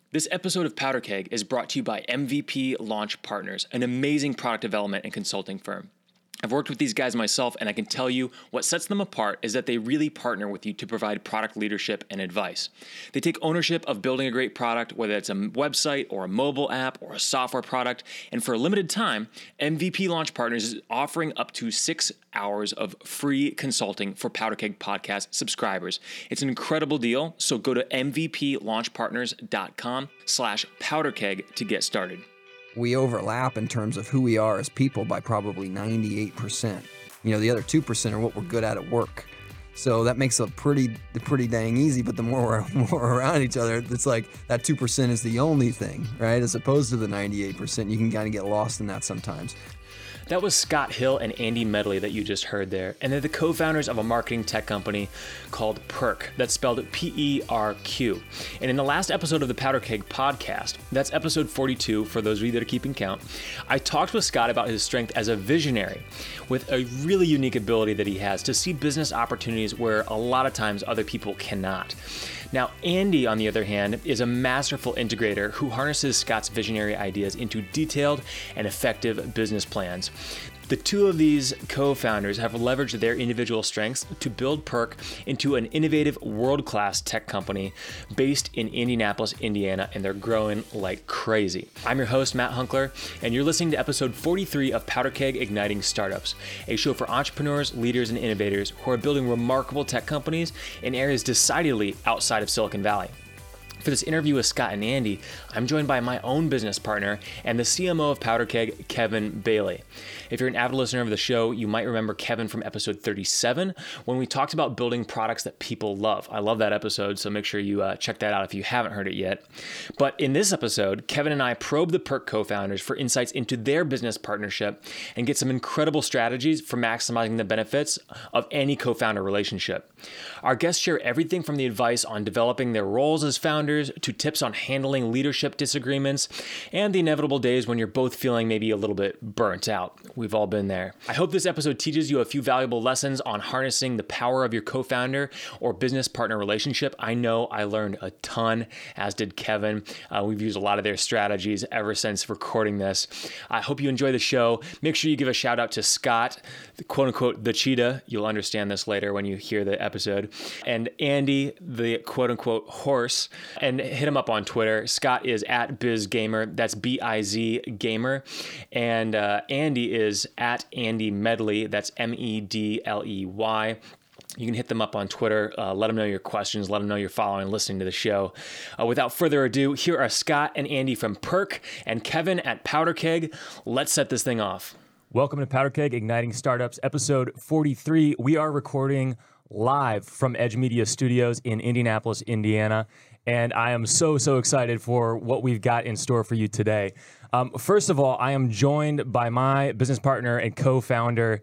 This episode of Powder Keg is brought to you by MVP Launch Partners, an amazing product development and consulting firm. I've worked with these guys myself, and I can tell you what sets them apart is that they really partner with you to provide product leadership and advice. They take ownership of building a great product, whether it's a website or a mobile app or a software product, and for a limited time, MVP Launch Partners is offering up to 6 hours of free consulting for Powder Keg Podcast subscribers. It's an incredible deal, so go to mvplaunchpartners.com/powderkeg to get started. We overlap in terms of who we are as people by probably 98%. The other 2% are what we're good at work. So that makes it pretty dang easy, but the more we're around each other, it's like that 2% is the only thing, right? As opposed to the 98%, you can kind of get lost in that sometimes. That was Scott Hill and Andy Medley that you just heard there, and they're the co-founders of a marketing tech company called Perk, that's spelled P-E-R-Q. And in the last episode of the Powder Keg podcast, that's episode 42 for those of you that are keeping count, I talked with Scott about his strength as a visionary with a really unique ability that he has to see business opportunities where a lot of times other people cannot. Now, Andy, on the other hand, is a masterful integrator who harnesses Scott's visionary ideas into detailed and effective business plans. The two of these co-founders have leveraged their individual strengths to build Perk into an innovative, world-class tech company based in Indianapolis, Indiana, and they're growing like crazy. I'm your host, Matt Hunkler, and you're listening to episode 43 of Powder Keg Igniting Startups, a show for entrepreneurs, leaders, and innovators who are building remarkable tech companies in areas decidedly outside of Silicon Valley. For this interview with Scott and Andy, I'm joined by my own business partner and the CMO of Powder Keg, Kevin Bailey. If you're an avid listener of the show, you might remember Kevin from episode 37 when we talked about building products that people love. I love that episode, so make sure you check that out if you haven't heard it yet. But in this episode, Kevin and I probe the Perk co-founders for insights into their business partnership and get some incredible strategies for maximizing the benefits of any co-founder relationship. Our guests share everything from the advice on developing their roles as founders to tips on handling leadership disagreements and the inevitable days when you're both feeling maybe a little bit burnt out. We've all been there. I hope this episode teaches you a few valuable lessons on harnessing the power of your co-founder or business partner relationship. I know I learned a ton, as did Kevin. We've used a lot of their strategies ever since recording this. I hope you enjoy the show. Make sure you give a shout out to Scott, the quote unquote, the cheetah. You'll understand this later when you hear the episode. And Andy, the quote unquote horse. And hit him up on Twitter. Scott is at BizGamer. That's B-I-Z Gamer. And Andy is at Andy Medley. That's M-E-D-L-E-Y. You can hit them up on Twitter. Let them know your questions. Let them know you're following and listening to the show. Without further ado, here are Scott and Andy from Perk and Kevin at Powder Keg. Let's set this thing off. Welcome to Powder Keg Igniting Startups, episode 43. We are recording live from Edge Media Studios in Indianapolis, Indiana. And I am so excited for what we've got in store for you today. First of all, I am joined by my business partner and co-founder,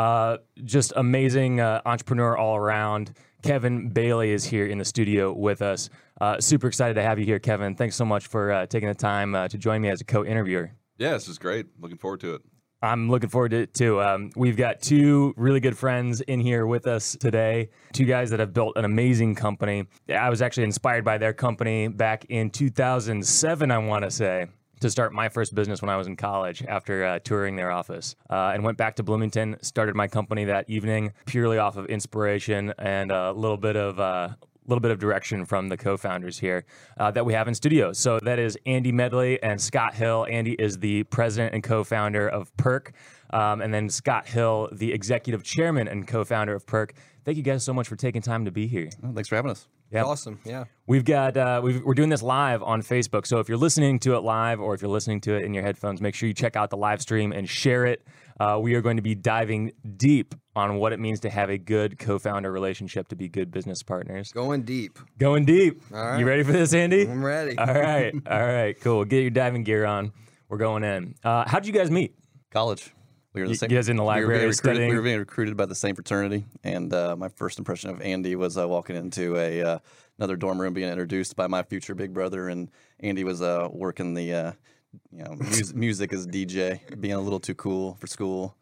just amazing entrepreneur all around. Kevin Bailey is here in the studio with us. Super excited to have you here, Kevin. Thanks so much for taking the time to join me as a co-interviewer. Yeah, this is great. Looking forward to it. I'm looking forward to it too. We've got two really good friends in here with us today, two guys that have built an amazing company. I was actually inspired by their company back in 2007, I want to say, to start my first business when I was in college after touring their office. And went back to Bloomington, started my company that evening purely off of inspiration and a little bit of direction from the co-founders here that we have in studio. So that is Andy Medley and Scott Hill. Andy is the president and co-founder of Perk. And then Scott Hill, the executive chairman and co-founder of Perk. Thank you guys so much for taking time to be here. Oh, thanks for having us. Yep. Awesome, yeah. We've got we're doing this live on Facebook. So if you're listening to it live or if you're listening to it in your headphones, make sure you check out the live stream and share it. We are going to be diving deep on what it means to have a good co-founder relationship, to be good business partners. Going deep. Going deep. All right. You ready for this, Andy? I'm ready. All right. All right, cool. Get your diving gear on. We're going in. How did you guys meet? College. We were in the same. You guys in the library studying? We were being recruited by the same fraternity, and my first impression of Andy was walking into another dorm room, being introduced by my future big brother, and Andy was working the music as DJ, being a little too cool for school.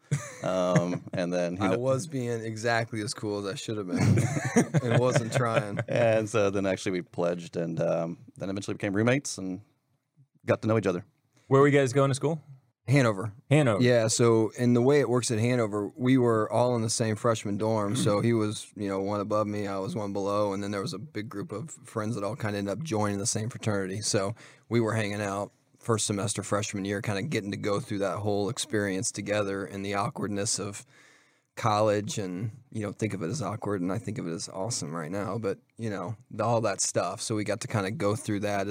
And then I was being exactly as cool as I should have been and wasn't trying. And so then actually we pledged and then eventually became roommates and got to know each other. Where were you guys going to school? Hanover. Yeah, so and the way it works at Hanover, we were all in the same freshman dorm. So he was, one above me, I was one below, and then there was a big group of friends that all kind of ended up joining the same fraternity. So we were hanging out first semester freshman year, kind of getting to go through that whole experience together and the awkwardness of college. And you don't think of it as awkward, and I think of it as awesome right now, but all that stuff. So we got to kind of go through that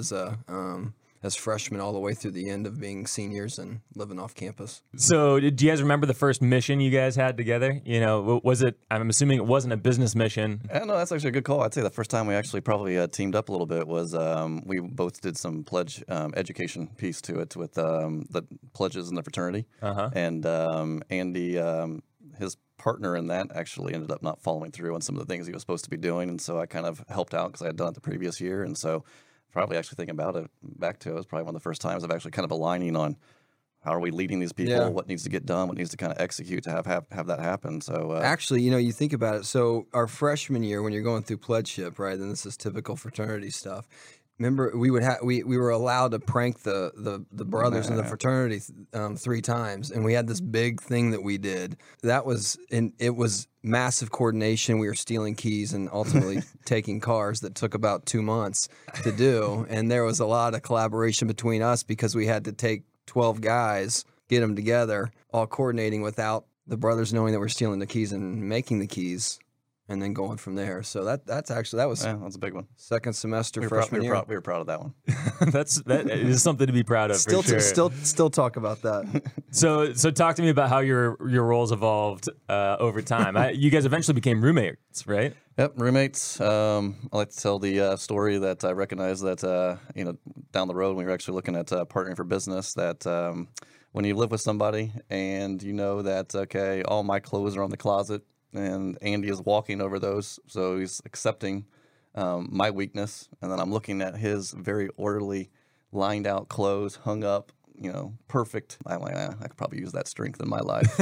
as freshmen all the way through the end of being seniors and living off campus. So do you guys remember the first mission you guys had together? Was it, I'm assuming it wasn't a business mission. No, that's actually a good call. I'd say the first time we actually probably teamed up a little bit was we both did some pledge education piece to it with the pledges in the fraternity. And Andy, his partner in that actually ended up not following through on some of the things he was supposed to be doing. And so I kind of helped out because I had done it the previous year. And so probably actually thinking about it back to it was probably one of the first times of actually kind of aligning on how are we leading these people, what needs to get done, what needs to kind of execute to have that happen. So actually, you think about it. So our freshman year, when you're going through pledgeship, right? And this is typical fraternity stuff. Remember, we were allowed to prank the brothers in the fraternity 3 times, and we had this big thing that we did. It was massive coordination. We were stealing keys and ultimately taking cars that took about 2 months to do. And there was a lot of collaboration between us because we had to take 12 guys, get them together, all coordinating without the brothers knowing that we're stealing the keys and making the keys. And then going from there. So that was that's a big one. Second semester freshman year. We were proud of that one. that is something to be proud of. Still, for sure. still talk about that. So talk to me about how your roles evolved over time. You guys eventually became roommates, right? Yep, roommates. I like to tell the story that I recognize that down the road when we were actually looking at partnering for business that. When you live with somebody and you know that all my clothes are on the closet. And Andy is walking over those, so he's accepting my weakness. And then I'm looking at his very orderly, lined out clothes, hung up, perfect. I'm like, I could probably use that strength in my life.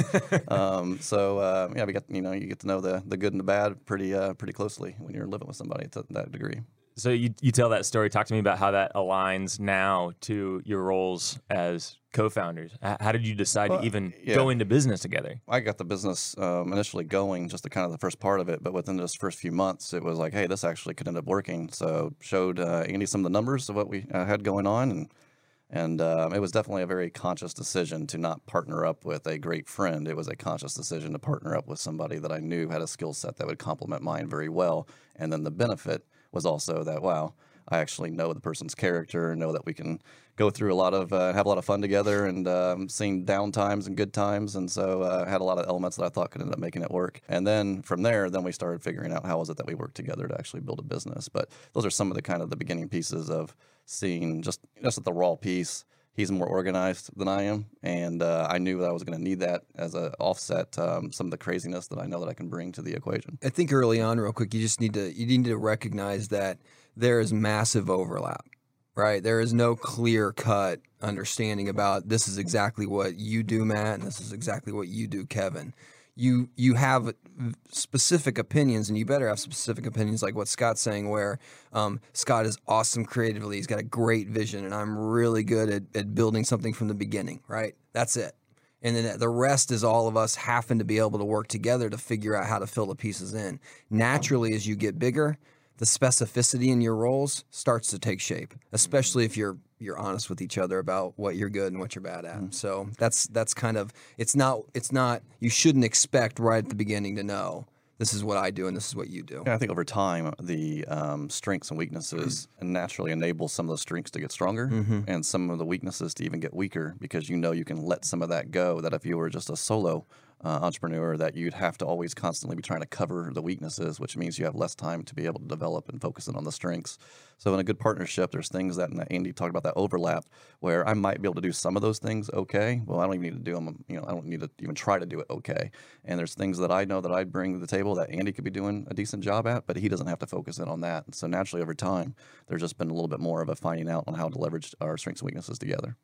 We got, you get to know the good and the bad pretty closely when you're living with somebody to that degree. So you tell that story. Talk to me about how that aligns now to your roles as co-founders. How did you decide to even go into business together? I got the business initially going, just the kind of the first part of it, but within those first few months, it was like, hey, this actually could end up working. So showed Andy some of the numbers of what we had going on, and it was definitely a very conscious decision to not partner up with a great friend. It was a conscious decision to partner up with somebody that I knew had a skill set that would complement mine very well, and then the benefit was also that, wow, I actually know the person's character, know that we can go through a lot of, have a lot of fun together and seen down times and good times. And so had a lot of elements that I thought could end up making it work. And then from there, we started figuring out how was it that we worked together to actually build a business. But those are some of the kind of the beginning pieces of seeing just at the raw piece. He's more organized than I am, and I knew that I was going to need that as an offset, some of the craziness that I know that I can bring to the equation. I think early on, real quick, you need to recognize that there is massive overlap, right? There is no clear-cut understanding about this is exactly what you do, Matt, and this is exactly what you do, Kevin. You have specific opinions, and you better have specific opinions like what Scott's saying, where Scott is awesome creatively. He's got a great vision, and I'm really good at building something from the beginning, right? That's it. And then the rest is all of us having to be able to work together to figure out how to fill the pieces in. Naturally, as you get bigger, the specificity in your roles starts to take shape, especially if you're honest with each other about what you're good and what you're bad at. So that's kind of, it's not, you shouldn't expect right at the beginning to know this is what I do and this is what you do. Yeah, I think over time, the strengths and weaknesses naturally enable some of those strengths to get stronger and some of the weaknesses to even get weaker, because you can let some of that go, that if you were just a solo entrepreneur, that you'd have to always constantly be trying to cover the weaknesses, which means you have less time to be able to develop and focus in on the strengths. So in a good partnership, there's things that, and Andy talked about that overlap, where I might be able to do some of those things okay. Well, I don't even need to do them, I don't need to even try to do it okay. And there's things that I know that I bring to the table that Andy could be doing a decent job at, but he doesn't have to focus in on that. And so naturally over time, there's just been a little bit more of a finding out on how to leverage our strengths and weaknesses together.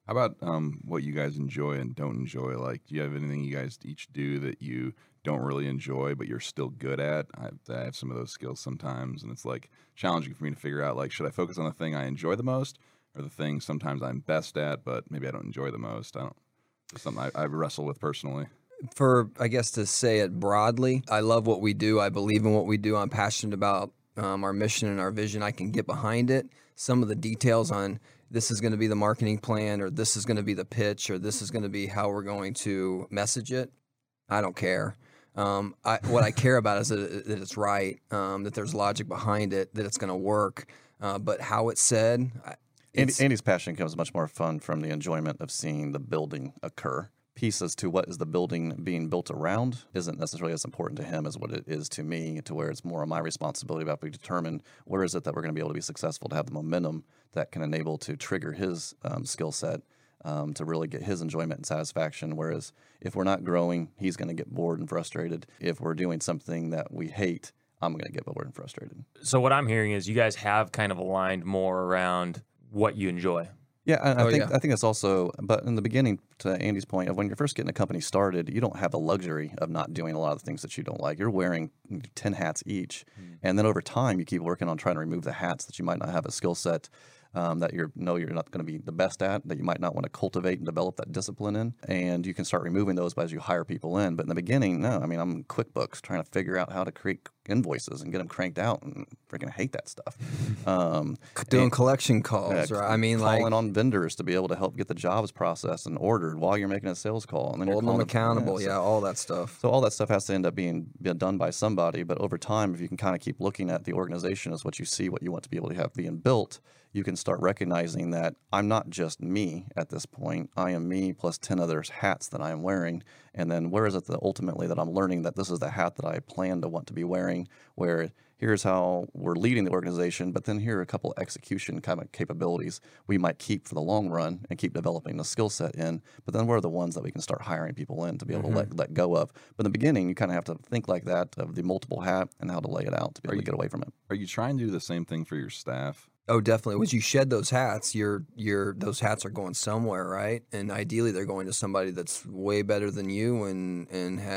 How about what you guys enjoy and don't enjoy? Like, do you have anything you guys each do that you don't really enjoy, but you're still good at? I have some of those skills sometimes, and it's like challenging for me to figure out, like, should I focus on the thing I enjoy the most or the thing sometimes I'm best at, but maybe I don't enjoy the most? It's something I wrestle with personally. I guess to say it broadly, I love what we do. I believe in what we do. I'm passionate about our mission and our vision. I can get behind it. Some of the details on this is going to be the marketing plan, or this is going to be the pitch, or this is going to be how we're going to message it, I don't care. What I care about is that it's right, that there's logic behind it, that it's going to work. But how it's said, Andy's passion comes much more fun from the enjoyment of seeing the building occur. Pieces to what is the building being built around isn't necessarily as important to him as what it is to me, to where it's more of my responsibility about to determine where is it that we're going to be able to be successful, to have the momentum that can enable to trigger his skill set, to really get his enjoyment and satisfaction. Whereas if we're not growing, he's going to get bored and frustrated. If we're doing something that we hate, I'm going to get bored and frustrated. So what I'm hearing is you guys have kind of aligned more around what you enjoy. Yeah, I think that's also, but in the beginning, to Andy's point, of when you're first getting a company started, you don't have the luxury of not doing a lot of things that you don't like. You're wearing 10 hats each, and then over time, you keep working on trying to remove the hats that you might not have a skill set that you're not going to be the best at, that you might not want to cultivate and develop that discipline in, and you can start removing those as you hire people in. But in the beginning, no, I mean, I'm in QuickBooks trying to figure out how to create invoices and get them cranked out, and freaking hate that stuff. Doing collection calls, right? I mean, calling on vendors to be able to help get the jobs processed and ordered while you're making a sales call, and then holding them accountable, all that stuff. So all that stuff has to end up being done by somebody. But over time, if you can kind of keep looking at the organization as what you see, what you want to be able to have being built, you can start recognizing that I'm not just me at this point. I am me plus 10 other hats that I am wearing. And then where is it that ultimately that I'm learning that this is the hat that I plan to want to be wearing, where here's how we're leading the organization, but then here are a couple of execution kind of capabilities we might keep for the long run and keep developing the skill set in. But then what are the ones that we can start hiring people in to be able to let go of? But in the beginning, you kind of have to think like that, of the multiple hat and how to lay it out to be able to get away from it. Are you trying to do the same thing for your staff? Oh, definitely. Once you shed those hats, those hats are going somewhere, right? And ideally, they're going to somebody that's way better than you and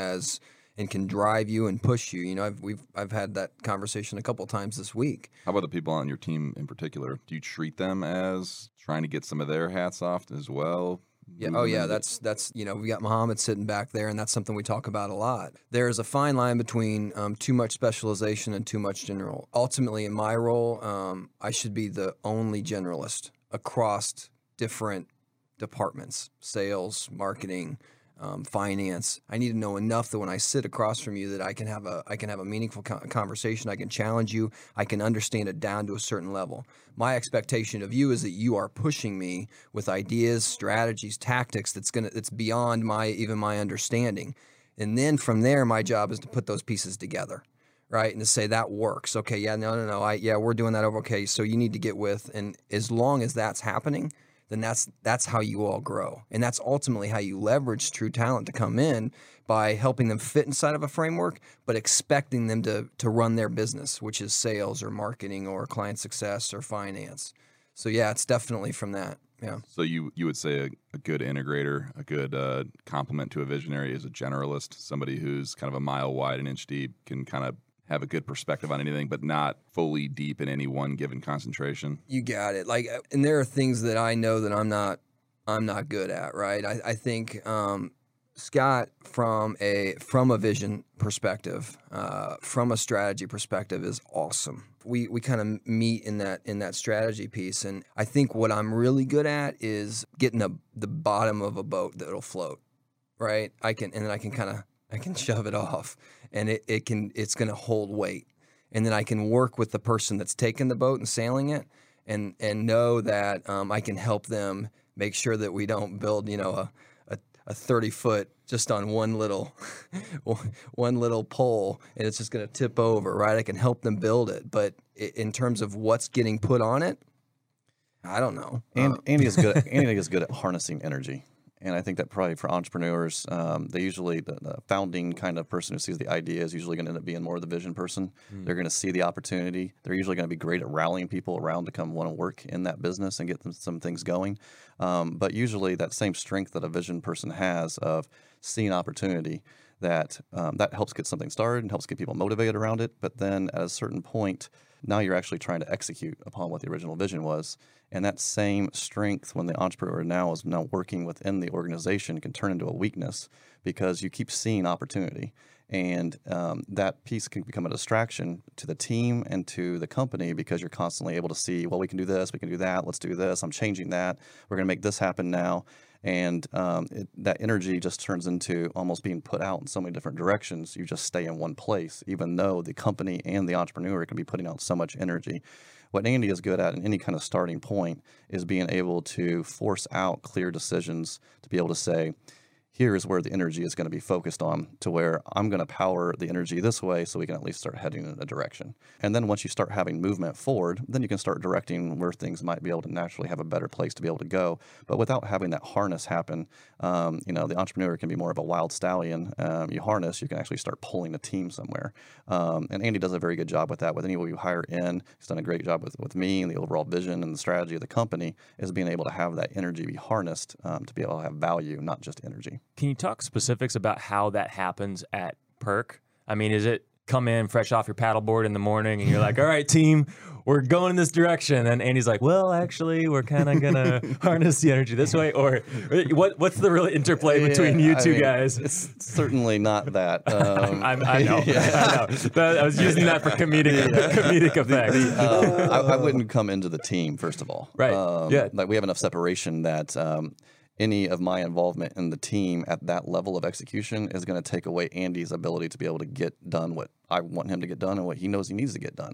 can drive you and push you. You know, I've had that conversation a couple of times this week. How about the people on your team in particular? Do you treat them as trying to get some of their hats off as well? Yeah. Oh, yeah. That's we got Muhammad sitting back there, and that's something we talk about a lot. There is a fine line between too much specialization and too much general. Ultimately, in my role, I should be the only generalist across different departments: sales, marketing, finance. I need to know enough that when I sit across from you, that I can have a meaningful conversation. I can challenge you. I can understand it down to a certain level. My expectation of you is that you are pushing me with ideas, strategies, tactics that's beyond my understanding. And then from there, my job is to put those pieces together, right? And to say that works. Okay, yeah, no, we're doing that over. Okay, so you need to get with, and as long as that's happening, then that's how you all grow. And that's ultimately how you leverage true talent to come in, by helping them fit inside of a framework, but expecting them to run their business, which is sales or marketing or client success or finance. So yeah, it's definitely from that. Yeah. So you would say a good integrator, a good complement to a visionary is a generalist, somebody who's kind of a mile wide, an inch deep, can kind of have a good perspective on anything, but not fully deep in any one given concentration. You got it. And there are things that I know that I'm not good at, right? I think Scott, from a vision perspective, from a strategy perspective, is awesome. We kind of meet in that strategy piece, and I think what I'm really good at is getting the bottom of a boat that'll float, right? I can shove it off, and it's going to hold weight, and then I can work with the person that's taking the boat and sailing it, and know that I can help them make sure that we don't build a 30-foot just on one little pole, and it's just going to tip over, right? I can help them build it, but in terms of what's getting put on it, I don't know. Andy is good. Andy is good at harnessing energy. And I think that probably for entrepreneurs, they usually, the founding kind of person who sees the idea is usually going to end up being more of the vision person. They're going to see the opportunity. They're usually going to be great at rallying people around to come want to work in that business and get them some things going. But usually that same strength that a vision person has of seeing opportunity, that helps get something started and helps get people motivated around it. But then at a certain point, now you're actually trying to execute upon what the original vision was. And that same strength, when the entrepreneur is now working within the organization, can turn into a weakness because you keep seeing opportunity. And that piece can become a distraction to the team and to the company because you're constantly able to see, well, we can do this, we can do that, let's do this, I'm changing that, we're going to make this happen now. And that energy just turns into almost being put out in so many different directions. You just stay in one place, even though the company and the entrepreneur can be putting out so much energy. What Andy is good at in any kind of starting point is being able to force out clear decisions to be able to say, here is where the energy is going to be focused on, to where I'm going to power the energy this way so we can at least start heading in a direction. And then once you start having movement forward, then you can start directing where things might be able to naturally have a better place to be able to go. But without having that harness happen, the entrepreneur can be more of a wild stallion. You harness, you can actually start pulling a team somewhere. And Andy does a very good job with that. With anyone you hire in, he's done a great job with me and the overall vision and the strategy of the company is being able to have that energy be harnessed to be able to have value, not just energy. Can you talk specifics about how that happens at Perk? I mean, is it come in fresh off your paddleboard in the morning and you're like, all right, team, we're going in this direction. And Andy's like, well, actually, we're kind of going to harness the energy this way. Or what's the real interplay between you two guys? It's certainly not that. I know. I know. I was using that for comedic effect. I wouldn't come into the team, first of all. Right. Yeah. Like we have enough separation that any of my involvement in the team at that level of execution is going to take away Andy's ability to be able to get done what I want him to get done and what he knows he needs to get done.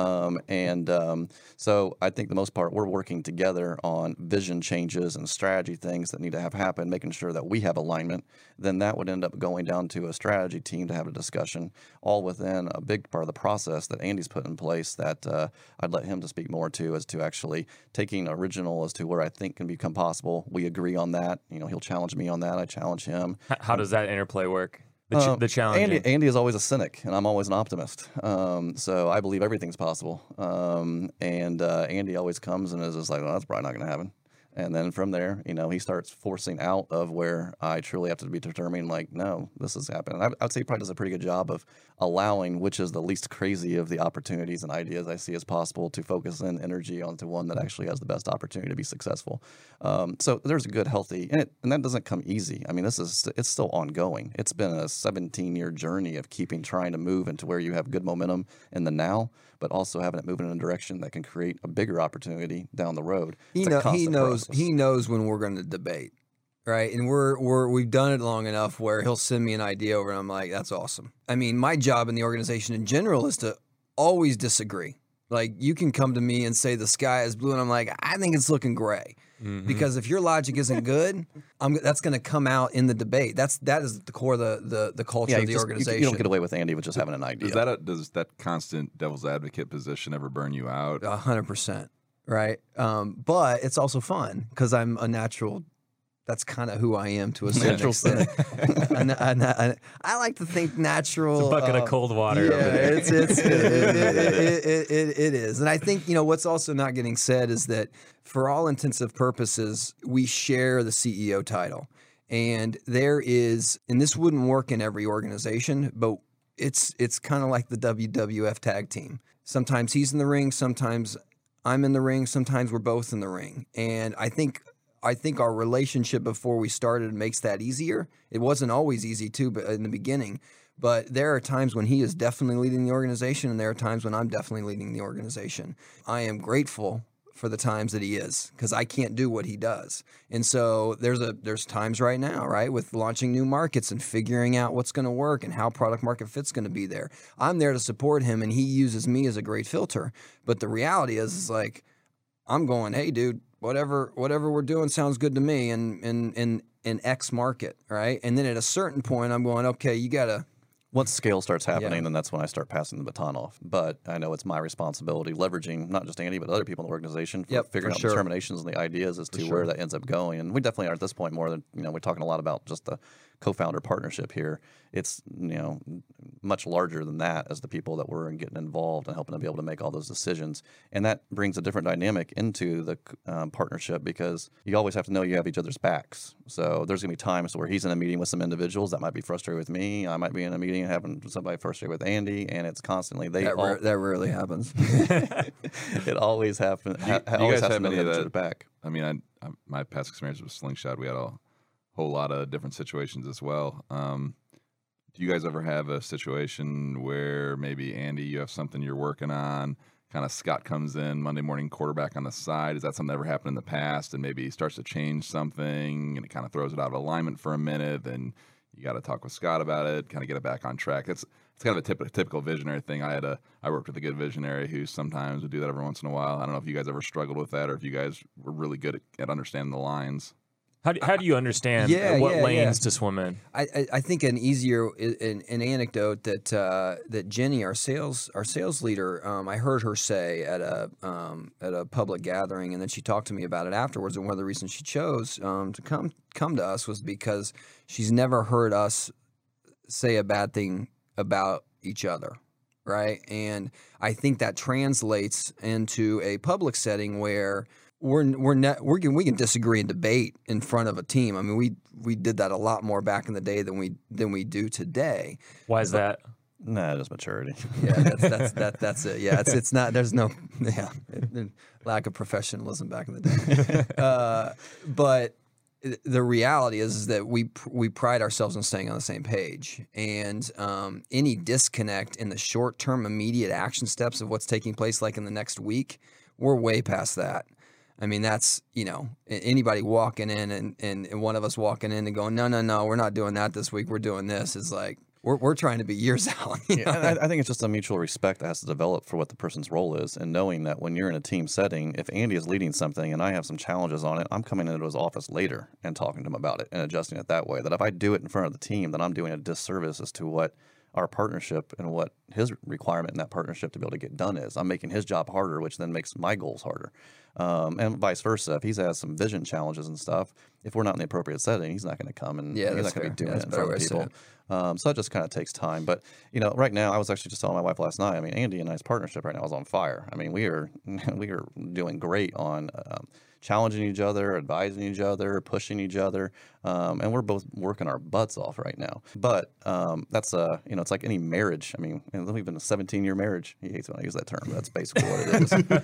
So I think the most part, we're working together on vision changes and strategy things that need to have happen, making sure that we have alignment. Then that would end up going down to a strategy team to have a discussion, all within a big part of the process that Andy's put in place that I'd let him to speak more to, as to actually taking original as to where I think can become possible. We agree on that. He'll challenge me on that. I challenge him. How does that interplay work? The challenge. Andy is always a cynic, and I'm always an optimist. So I believe everything's possible. Andy always comes and is just like, well, that's probably not going to happen. And then from there, he starts forcing out of where I truly have to be determining, like, no, this is happening. I would say he probably does a pretty good job of allowing which is the least crazy of the opportunities and ideas I see as possible to focus in energy onto one that actually has the best opportunity to be successful. So there's a good, healthy, and that doesn't come easy. I mean, it's still ongoing. It's been a 17-year journey of trying to move into where you have good momentum in the now, but also having it moving in a direction that can create a bigger opportunity down the road. He knows when we're going to debate, right? And we've done it long enough where he'll send me an idea over and I'm like, that's awesome. I mean, my job in the organization in general is to always disagree. Like, you can come to me and say the sky is blue and I'm like, I think it's looking gray. Mm-hmm. Because if your logic isn't good, that's going to come out in the debate. That is the core of the culture of the organization. You don't get away with Andy with just having an idea. Does that constant devil's advocate position ever burn you out? 100%, right? But it's also fun because I'm a natural. That's kind of who I am to a certain extent. I like to think natural. It's a bucket of cold water. Yeah, it is. And I think, what's also not getting said is that for all intensive purposes, we share the CEO title. And this wouldn't work in every organization, but it's kind of like the WWF tag team. Sometimes he's in the ring, sometimes I'm in the ring, sometimes we're both in the ring. And I think our relationship before we started makes that easier. It wasn't always easy too, but in the beginning. But there are times when he is definitely leading the organization, and there are times when I'm definitely leading the organization. I am grateful for the times that he is, because I can't do what he does. And so there's times right now, right, with launching new markets and figuring out what's going to work and how product market fit's going to be there. I'm there to support him, and he uses me as a great filter. But the reality is like, I'm going, hey, dude, whatever we're doing sounds good to me in X market, right? And then at a certain point, I'm going, okay, Once scale starts happening, Yeah. then that's when I start passing the baton off. But I know it's my responsibility, leveraging not just Andy, but other people in the organization for Yep, figuring for out sure. determinations and the ideas as to where that ends up going. And we definitely are at this point more than, we're talking a lot about just the co-founder partnership here. It's, much larger than that as the people that we're getting involved and helping to be able to make all those decisions. And that brings a different dynamic into the partnership, because you always have to know you have each other's backs. So there's going to be times where he's in a meeting with some individuals that might be frustrated with me. I might be in a meeting having somebody frustrated with Andy, and it's constantly That rarely happens. it always happens. Do you Always guys has have to know any you of have each that? other's back. I mean, my past experience with Slingshot, we had a whole lot of different situations as well. Do you guys ever have a situation where maybe, Andy, you have something you're working on, kind of Scott comes in, Monday morning quarterback on the side? Is that something that ever happened in the past, and maybe he starts to change something and it kind of throws it out of alignment for a minute, then you got to talk with Scott about it, kind of get it back on track? It's kind of a typical visionary thing. I worked with a good visionary who sometimes would do that every once in a while. I don't know if you guys ever struggled with that, or if you guys were really good at understanding the lines. How do you understand what lanes to swim in? I think an anecdote that Jenny, our sales leader, I heard her say at a public gathering, and then she talked to me about it afterwards. And one of the reasons she chose to come to us was because she's never heard us say a bad thing about each other, right? And I think that translates into a public setting where we can disagree and debate in front of a team. I mean, we did that a lot more back in the day than we do today. Why is that? Nah, just maturity. Yeah, that's it. Yeah, it's not. There's no lack of professionalism back in the day. But the reality is that we pride ourselves on staying on the same page, and any disconnect in the short term, immediate action steps of what's taking place, like in the next week, we're way past that. I mean, that's, anybody walking in and one of us walking in and going, no, we're not doing that this week. We're doing this. Is like, we're trying to be years out. Yeah, and I think it's just a mutual respect that has to develop for what the person's role is, and knowing that when you're in a team setting, if Andy is leading something and I have some challenges on it, I'm coming into his office later and talking to him about it and adjusting it that way. That if I do it in front of the team, then I'm doing a disservice as to what our partnership and what his requirement in that partnership to be able to get done is. I'm making his job harder, which then makes my goals harder. And vice versa. If he's has some vision challenges and stuff, if we're not in the appropriate setting, he's not going to come and he's not going to be doing it in front of people. So it just kind of takes time. But, right now, I was actually just telling my wife last night, I mean, Andy and I's partnership right now is on fire. I mean, we are doing great on challenging each other, advising each other, pushing each other, and we're both working our butts off right now. But that's it's like any marriage. I mean, we've been a 17-year marriage. He hates when I use that term, but that's basically what it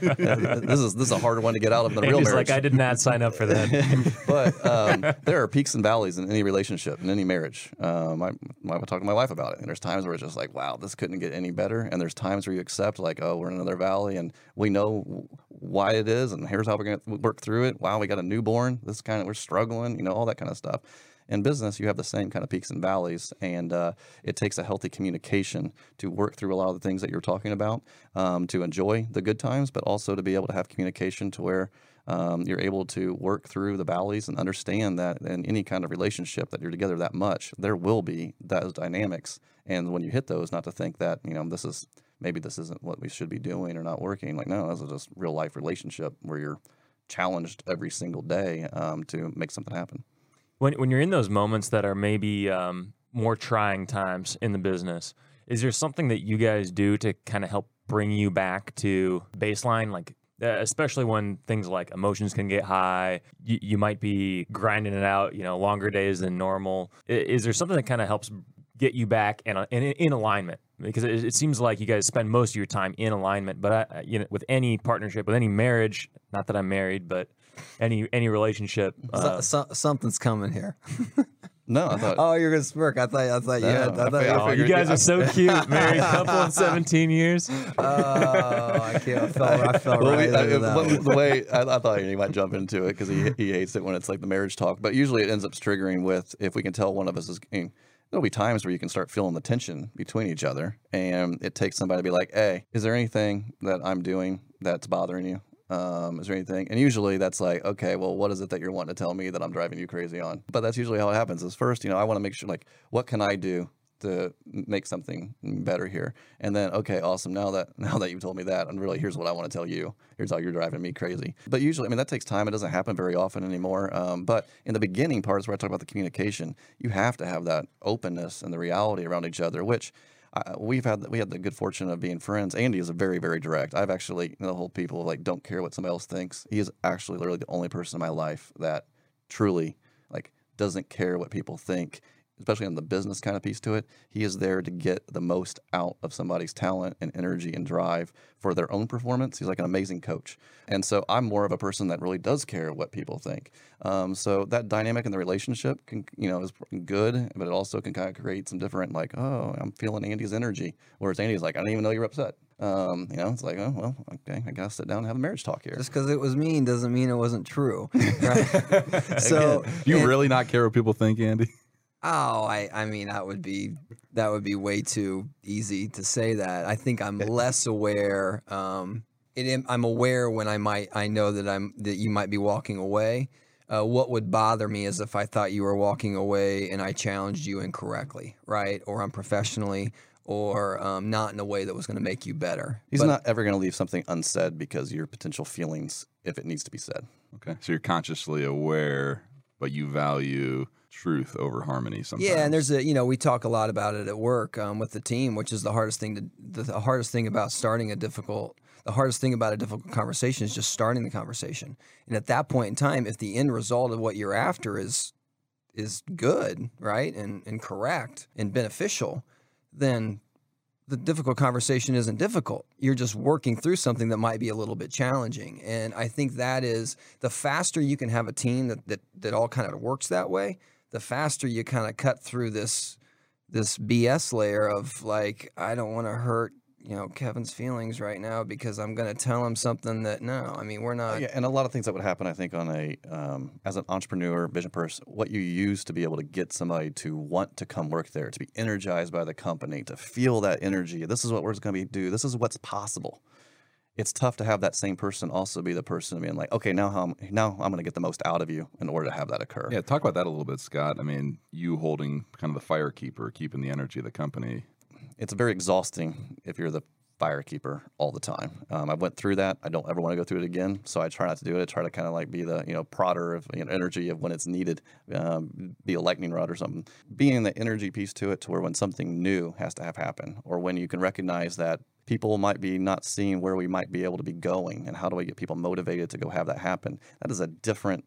is. This is a harder one to get out of than a real Andy's marriage. like, I did not sign up for that. But there are peaks and valleys in any relationship, in any marriage. I talk to my wife about it, and there's times where it's just like, wow, this couldn't get any better. And there's times where you accept, like, oh, we're in another valley, and we know why it is, and here's how we're going to work through it. Wow, we got a newborn. We're struggling, all that kind of stuff. In business, you have the same kind of peaks and valleys, and it takes a healthy communication to work through a lot of the things that you're talking about, to enjoy the good times, but also to be able to have communication to where you're able to work through the valleys and understand that in any kind of relationship that you're together that much, there will be those dynamics. And when you hit those, not to think that, maybe this isn't what we should be doing or not working. Like, no, this is just real life relationship where you're challenged every single day to make something happen. When you're in those moments that are maybe more trying times in the business, is there something that you guys do to kind of help bring you back to baseline? Like, especially when things like emotions can get high, you might be grinding it out, longer days than normal. Is there something that kind of helps get you back in alignment? Because it seems like you guys spend most of your time in alignment, but with any partnership, with any marriage, not that I'm married, but any relationship. Something's coming here. No, I thought. Oh, you're gonna smirk. I thought you had. Oh, you guys are so cute. Married couple of 17 years. Oh, I can't. I felt Well, right into that. the way I thought he might jump into it because he hates it when it's like the marriage talk. But usually it ends up triggering with if we can tell one of us is. There'll be times where you can start feeling the tension between each other, and it takes somebody to be like, "Hey, is there anything that I'm doing that's bothering you? Is there anything?" And usually that's like, "Okay, well, what is it that you're wanting to tell me that I'm driving you crazy on?" But that's usually how it happens. Is first, I want to make sure, like, what can I do to make something better here. And then, okay, awesome. Now that you've told me that, and really, here's what I want to tell you. Here's how you're driving me crazy. But usually, I mean, that takes time. It doesn't happen very often anymore. But in the beginning parts where I talk about the communication, you have to have that openness and the reality around each other, which we had the good fortune of being friends. Andy is very, very direct. I've actually, the whole people like don't care what somebody else thinks. He is actually literally the only person in my life that truly like doesn't care what people think, especially on the business kind of piece to it. He is there to get the most out of somebody's talent and energy and drive for their own performance. He's like an amazing coach. And so I'm more of a person that really does care what people think. So that dynamic in the relationship can, is good, but it also can kind of create some different like, oh, I'm feeling Andy's energy. Whereas Andy's like, I didn't even know you were upset. It's like, oh, well, okay, I gotta sit down and have a marriage talk here. Just because it was mean doesn't mean it wasn't true. Right? So Do you really not care what people think, Andy? Oh, I mean that would be way too easy to say that. I think I'm less aware. I'm aware when I know that you might be walking away. What would bother me is if I thought you were walking away and I challenged you incorrectly, right, or unprofessionally, or not in a way that was going to make you better. He's not ever going to leave something unsaid because of your potential feelings if it needs to be said. Okay, so you're consciously aware, but you value truth over harmony sometimes. Yeah, and there's we talk a lot about it at work with the team, which is the hardest thing about the hardest thing about a difficult conversation is just starting the conversation. And at that point in time, if the end result of what you're after is good, right, and correct and beneficial, then the difficult conversation isn't difficult. You're just working through something that might be a little bit challenging. And I think that is the faster you can have a team that all kind of works that way, the faster you kind of cut through this BS layer of like, I don't want to hurt, Kevin's feelings right now because I'm going to tell him something that we're not. Yeah, and a lot of things that would happen, I think, on as an entrepreneur, vision person, what you use to be able to get somebody to want to come work there, to be energized by the company, to feel that energy. This is what we're going to do. This is what's possible. It's tough to have that same person also be the person being like, okay, now I'm going to get the most out of you in order to have that occur. Yeah, talk about that a little bit, Scott. I mean, you holding kind of the fire keeper, keeping the energy of the company. It's very exhausting if you're the fire keeper all the time. I went through that. I don't ever want to go through it again. So I try not to do it. I try to kind of like be the, prodder of energy of when it's needed, be a lightning rod or something. Being the energy piece to it to where when something new has to have happen, or when you can recognize that people might be not seeing where we might be able to be going and how do I get people motivated to go have that happen. That is a different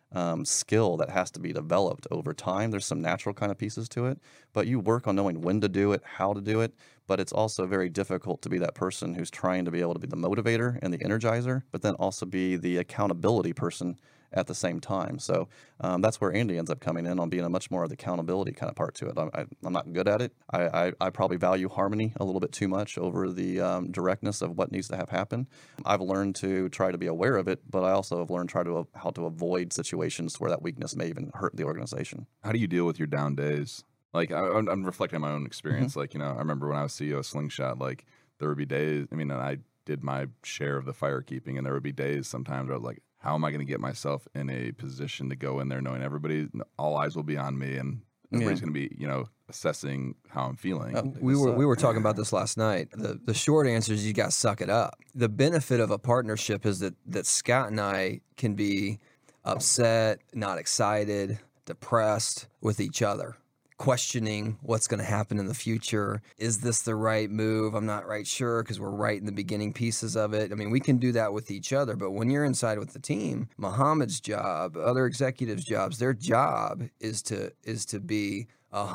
skill that has to be developed over time. There's some natural kind of pieces to it, but you work on knowing when to do it, how to do it. But it's also very difficult to be that person who's trying to be able to be the motivator and the energizer, but then also be the accountability person at the same time. So that's where Andy ends up coming in on being a much more of the accountability kind of part to it. I'm not good at it. I probably value harmony a little bit too much over the directness of what needs to have happen. I've learned to try to be aware of it, but I also have learned how to avoid situations where that weakness may even hurt the organization. How do you deal with your down days? Like, I'm reflecting on my own experience. Like, I remember when I was CEO of Slingshot, like, there would be days, and I did my share of the fire keeping, and there would be days sometimes where I was like, how am I going to get myself in a position to go in there knowing all eyes will be on me, and everybody's going to be, assessing how I'm feeling. We were talking about this last night. The short answer is you got to suck it up. The benefit of a partnership is that Scott and I can be upset, not excited, depressed with each other, questioning what's going to happen in the future. Is this the right move? I'm not right sure because we're right in the beginning pieces of it. I mean, we can do that with each other, but when you're inside with the team, Muhammad's job, other executives' jobs, their job is to be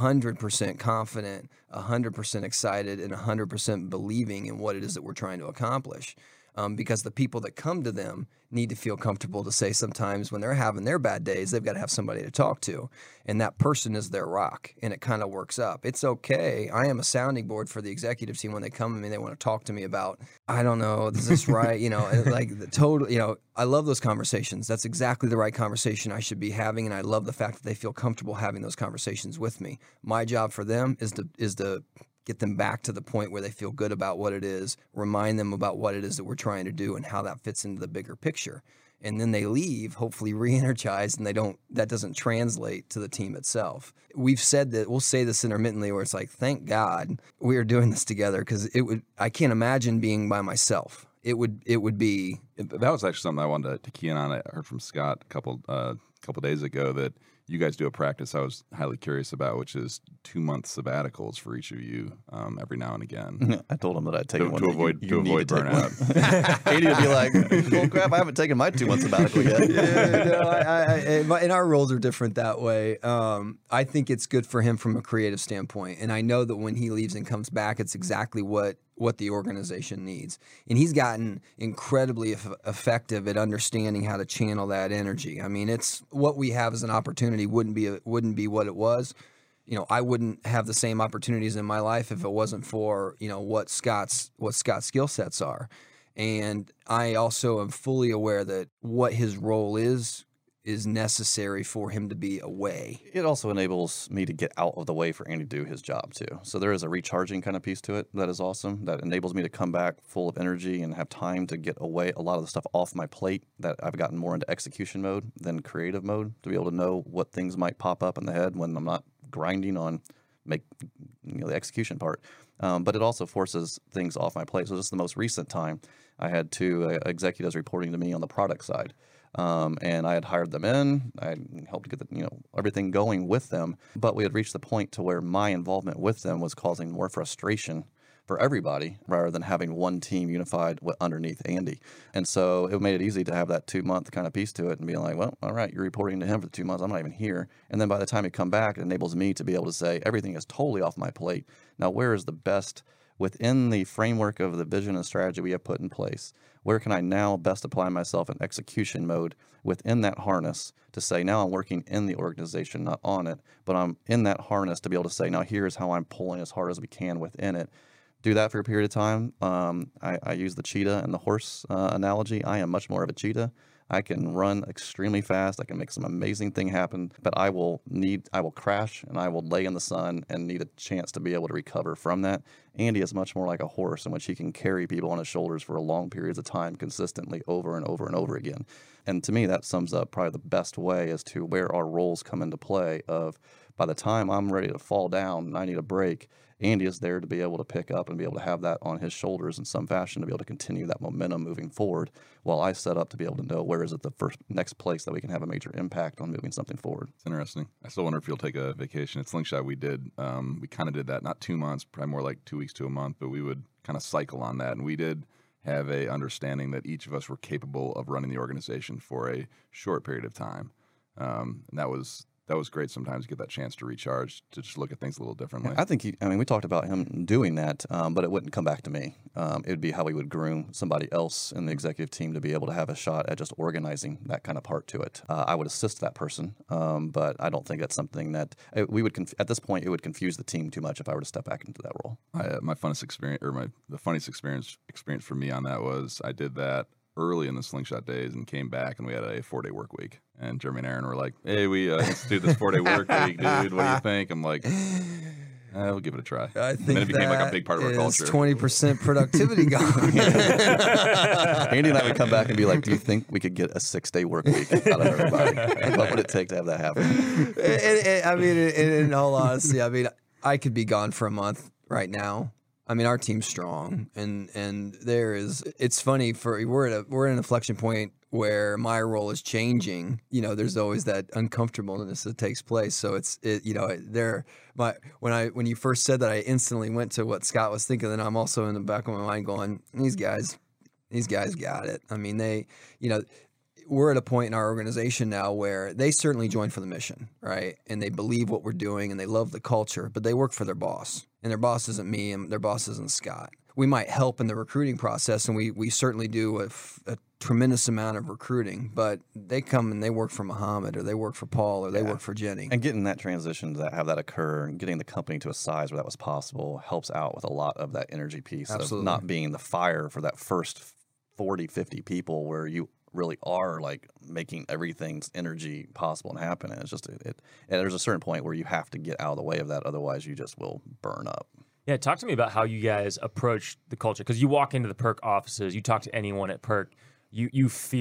100% confident, 100% excited, and 100% believing in what it is that we're trying to accomplish. Because the people that come to them need to feel comfortable to say sometimes when they're having their bad days, they've got to have somebody to talk to. And that person is their rock, and it kind of works up. It's okay. I am a sounding board for the executive team when they come to me, they want to talk to me about, I don't know, is this right? Like the total, I love those conversations. That's exactly the right conversation I should be having, and I love the fact that they feel comfortable having those conversations with me. My job for them is to get them back to the point where they feel good about what it is, remind them about what it is that we're trying to do and how that fits into the bigger picture. and then they leave, hopefully re-energized, and that doesn't translate to the team itself. We've said that, we'll say this intermittently, where it's like, thank God we are doing this together, because I can't imagine being by myself. It would be. That was actually something I wanted to key in on. I heard from Scott a couple days ago that you guys do a practice I was highly curious about, which is 2-month sabbaticals for each of you every now and again. I told him that I'd take one to avoid burnout. Andy would be like, well, crap, I haven't taken my 2 months sabbatical yet. And our roles are different that way. I think it's good for him from a creative standpoint. And I know that when he leaves and comes back, it's exactly what the organization needs. And he's gotten incredibly effective at understanding how to channel that energy. I mean, it's what we have as an opportunity wouldn't be what it was. I wouldn't have the same opportunities in my life if it wasn't for, what Scott's skill sets are. And I also am fully aware that what his role is necessary for him to be away. It also enables me to get out of the way for Andy to do his job too. So there is a recharging kind of piece to it that is awesome. That enables me to come back full of energy and have time to get away a lot of the stuff off my plate, that I've gotten more into execution mode than creative mode, to be able to know what things might pop up in the head when I'm not grinding on the execution part. But it also forces things off my plate. So this is the most recent time I had 2 executives reporting to me on the product side. And I had hired them in. I helped get everything going with them. But we had reached the point to where my involvement with them was causing more frustration for everybody, rather than having one team unified underneath Andy. And so it made it easy to have that 2-month kind of piece to it and be like, well, all right, you're reporting to him for the 2 months. I'm not even here. And then by the time you come back, it enables me to be able to say everything is totally off my plate. Now, where is the best within the framework of the vision and strategy we have put in place? Where can I now best apply myself in execution mode within that harness to say, now I'm working in the organization, not on it, but I'm in that harness to be able to say, now here's how I'm pulling as hard as we can within it. Do that for a period of time. I use the cheetah and the horse analogy. I am much more of a cheetah. I can run extremely fast. I can make some amazing thing happen, but I will crash and I will lay in the sun and need a chance to be able to recover from that. Andy is much more like a horse, in which he can carry people on his shoulders for long periods of time consistently over and over and over again. And to me, that sums up probably the best way as to where our roles come into play of, by the time I'm ready to fall down and I need a break, Andy is there to be able to pick up and be able to have that on his shoulders in some fashion, to be able to continue that momentum moving forward, while I set up to be able to know where is it the next place that we can have a major impact on moving something forward. It's interesting. I still wonder if you'll take a vacation. At Slingshot, we did. We kind of did that, not 2 months, probably more like 2 weeks to a month, but we would kind of cycle on that. And we did have a understanding that each of us were capable of running the organization for a short period of time. And that was great sometimes to get that chance to recharge, to just look at things a little differently. I think we talked about him doing that, but it wouldn't come back to me. It would be how we would groom somebody else in the executive team to be able to have a shot at just organizing that kind of part to it. I would assist that person, but I don't think that's something that we would, at this point, it would confuse the team too much if I were to step back into that role. My funnest experience, or the funniest experience for me on that was, I did that early in the Slingshot days and came back, and we had a 4-day work week. And Jeremy and Aaron were like, hey, we instituted this 4-day work week, dude. What do you think? I'm like, we'll give it a try. I think and then it became like a big part of our culture. 20% productivity gone. Andy and I would come back and be like, do you think we could get a 6-day work week out of everybody? What would it take to have that happen? In all honesty, I could be gone for a month right now. Our team's strong, and it's funny, we're at an inflection point where my role is changing. There's always that uncomfortableness that takes place. So when you first said that, I instantly went to what Scott was thinking, and I'm also in the back of my mind going, these guys got it. We're at a point in our organization now where they certainly join for the mission, right? And they believe what we're doing and they love the culture, but they work for their boss. And their boss isn't me and their boss isn't Scott. We might help in the recruiting process, and we certainly do a tremendous amount of recruiting, but they come and they work for Muhammad, or they work for Paul, or they work for Jenny. And getting that transition to have that occur and getting the company to a size where that was possible helps out with a lot of that energy piece. Absolutely. Of not being the fire for that first 40, 50 people where you really are like making everything's energy possible and happen. And it's just and there's a certain point where you have to get out of the way of that, otherwise you just will burn up. Yeah, talk to me about how you guys approach the culture, because you walk into the Perk offices, you talk to anyone at Perk, you feel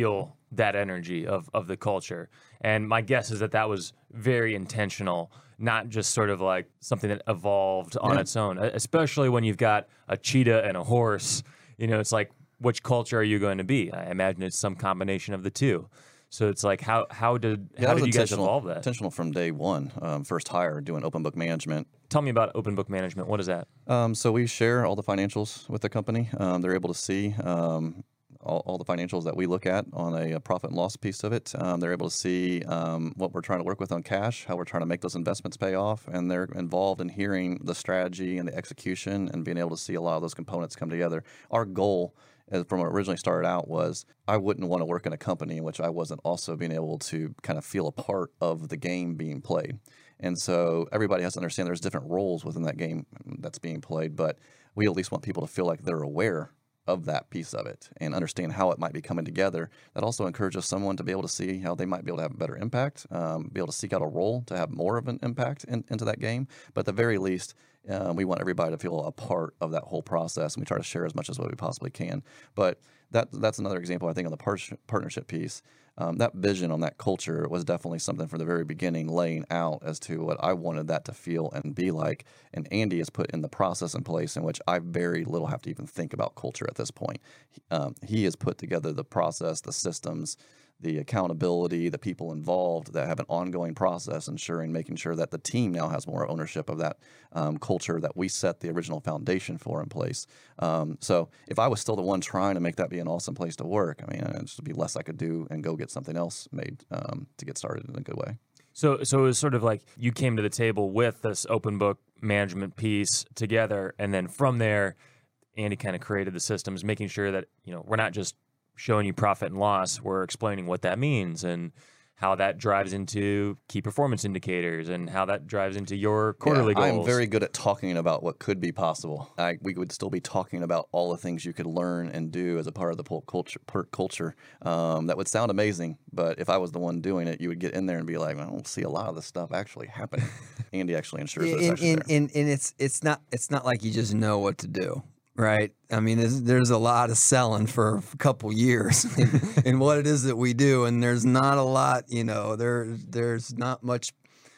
that energy of the culture. And my guess is that that was very intentional, not just sort of like something that evolved on its own, especially when you've got a cheetah and a horse. You know, it's like, which culture are you going to be? I imagine it's some combination of the two. So it's like, how did you guys evolve that? Intentional from day one. First hire, doing open book management. Tell me about open book management. What is that? So we share all the financials with the company. They're able to see all the financials that we look at on a profit and loss piece of it. They're able to see what we're trying to work with on cash, how we're trying to make those investments pay off, and they're involved in hearing the strategy and the execution and being able to see a lot of those components come together. Our goal, from what originally started out, was I wouldn't want to work in a company in which I wasn't also being able to kind of feel a part of the game being played. And so everybody has to understand there's different roles within that game that's being played, but we at least want people to feel like they're aware of that piece of it and understand how it might be coming together. That also encourages someone to be able to see how they might be able to have a better impact, be able to seek out a role to have more of an impact into that game. But at the very least, we want everybody to feel a part of that whole process, and we try to share as much as what we possibly can. But that's another example, I think, on the partnership piece. That vision on that culture was definitely something from the very beginning, laying out as to what I wanted that to feel and be like. And Andy has put in the process in place in which I very little have to even think about culture at this point. He has put together the process, the systems, the accountability, the people involved that have an ongoing process, making sure that the team now has more ownership of that culture that we set the original foundation for in place. So if I was still the one trying to make that be an awesome place to work, I mean, it'd just be less I could do and go get something else made to get started in a good way. So it was sort of like you came to the table with this open book management piece together, and then from there, Andy kind of created the systems, making sure that, you know, we're not just showing you profit and loss, we're explaining what that means and how that drives into key performance indicators and how that drives into your quarterly goals. I'm very good at talking about what could be possible. We would still be talking about all the things you could learn and do as a part of the PERK culture. That would sound amazing, but if I was the one doing it, you would get in there and be like, I don't see a lot of this stuff actually happening. Andy actually ensures that it's actually there. And it's not like you just know what to do. Right. I mean, there's a lot of selling for a couple years in what it is that we do, and there's not a lot. You know, there's not much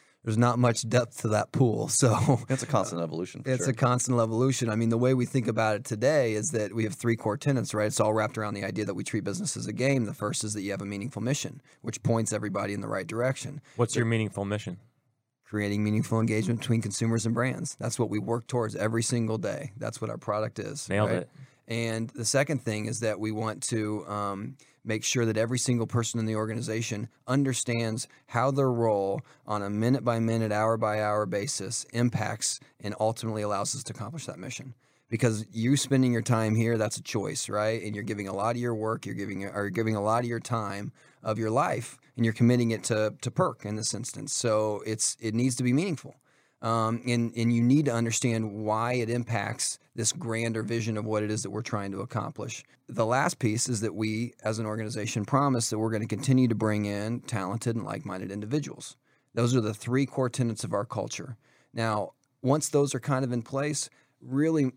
depth to that pool. So it's a constant evolution. It's a constant evolution. I mean, the way we think about it today is that we have 3 core tenets, right? It's all wrapped around the idea that we treat business as a game. The first is that you have a meaningful mission, which points everybody in the right direction. What's your meaningful mission? Creating meaningful engagement between consumers and brands. That's what we work towards every single day. That's what our product is. Nailed it. And the second thing is that we want to make sure that every single person in the organization understands how their role on a minute-by-minute, hour-by-hour basis impacts and ultimately allows us to accomplish that mission. Because you spending your time here, that's a choice, right? And you're giving a lot of your work, you're giving a lot of your time of your life, and you're committing it to PERK in this instance. So it needs to be meaningful. And you need to understand why it impacts this grander vision of what it is that we're trying to accomplish. The last piece is that we, as an organization, promise that we're going to continue to bring in talented and like-minded individuals. Those are the 3 core tenets of our culture. Now, once those are kind of in place, really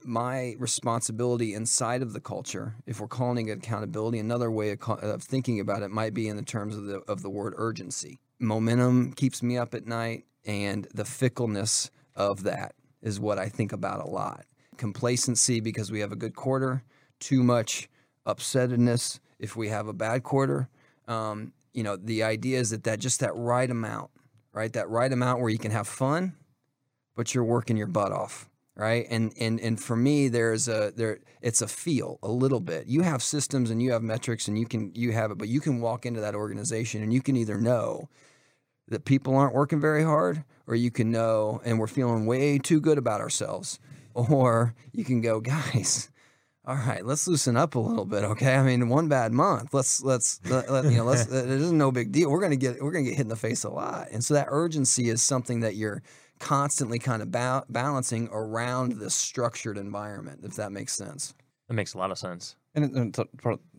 my responsibility inside of the culture, if we're calling it accountability, another way of thinking about it might be in the terms of the word urgency. Momentum keeps me up at night, and the fickleness of that is what I think about a lot. Complacency because we have a good quarter, too much upsetness if we have a bad quarter. You know, the idea is that just that right amount, right? That right amount where you can have fun, but you're working your butt off. Right. And for me, it's a feel a little bit. You have systems and you have metrics and you have it, but you can walk into that organization and you can either know that people aren't working very hard, or you can know and we're feeling way too good about ourselves, or you can go, guys, all right, let's loosen up a little bit. Okay. I mean, one bad month, let's it is no big deal. We're going to get hit in the face a lot. And so that urgency is something that you're constantly kind of balancing around this structured environment, if that makes sense. That makes a lot of sense. And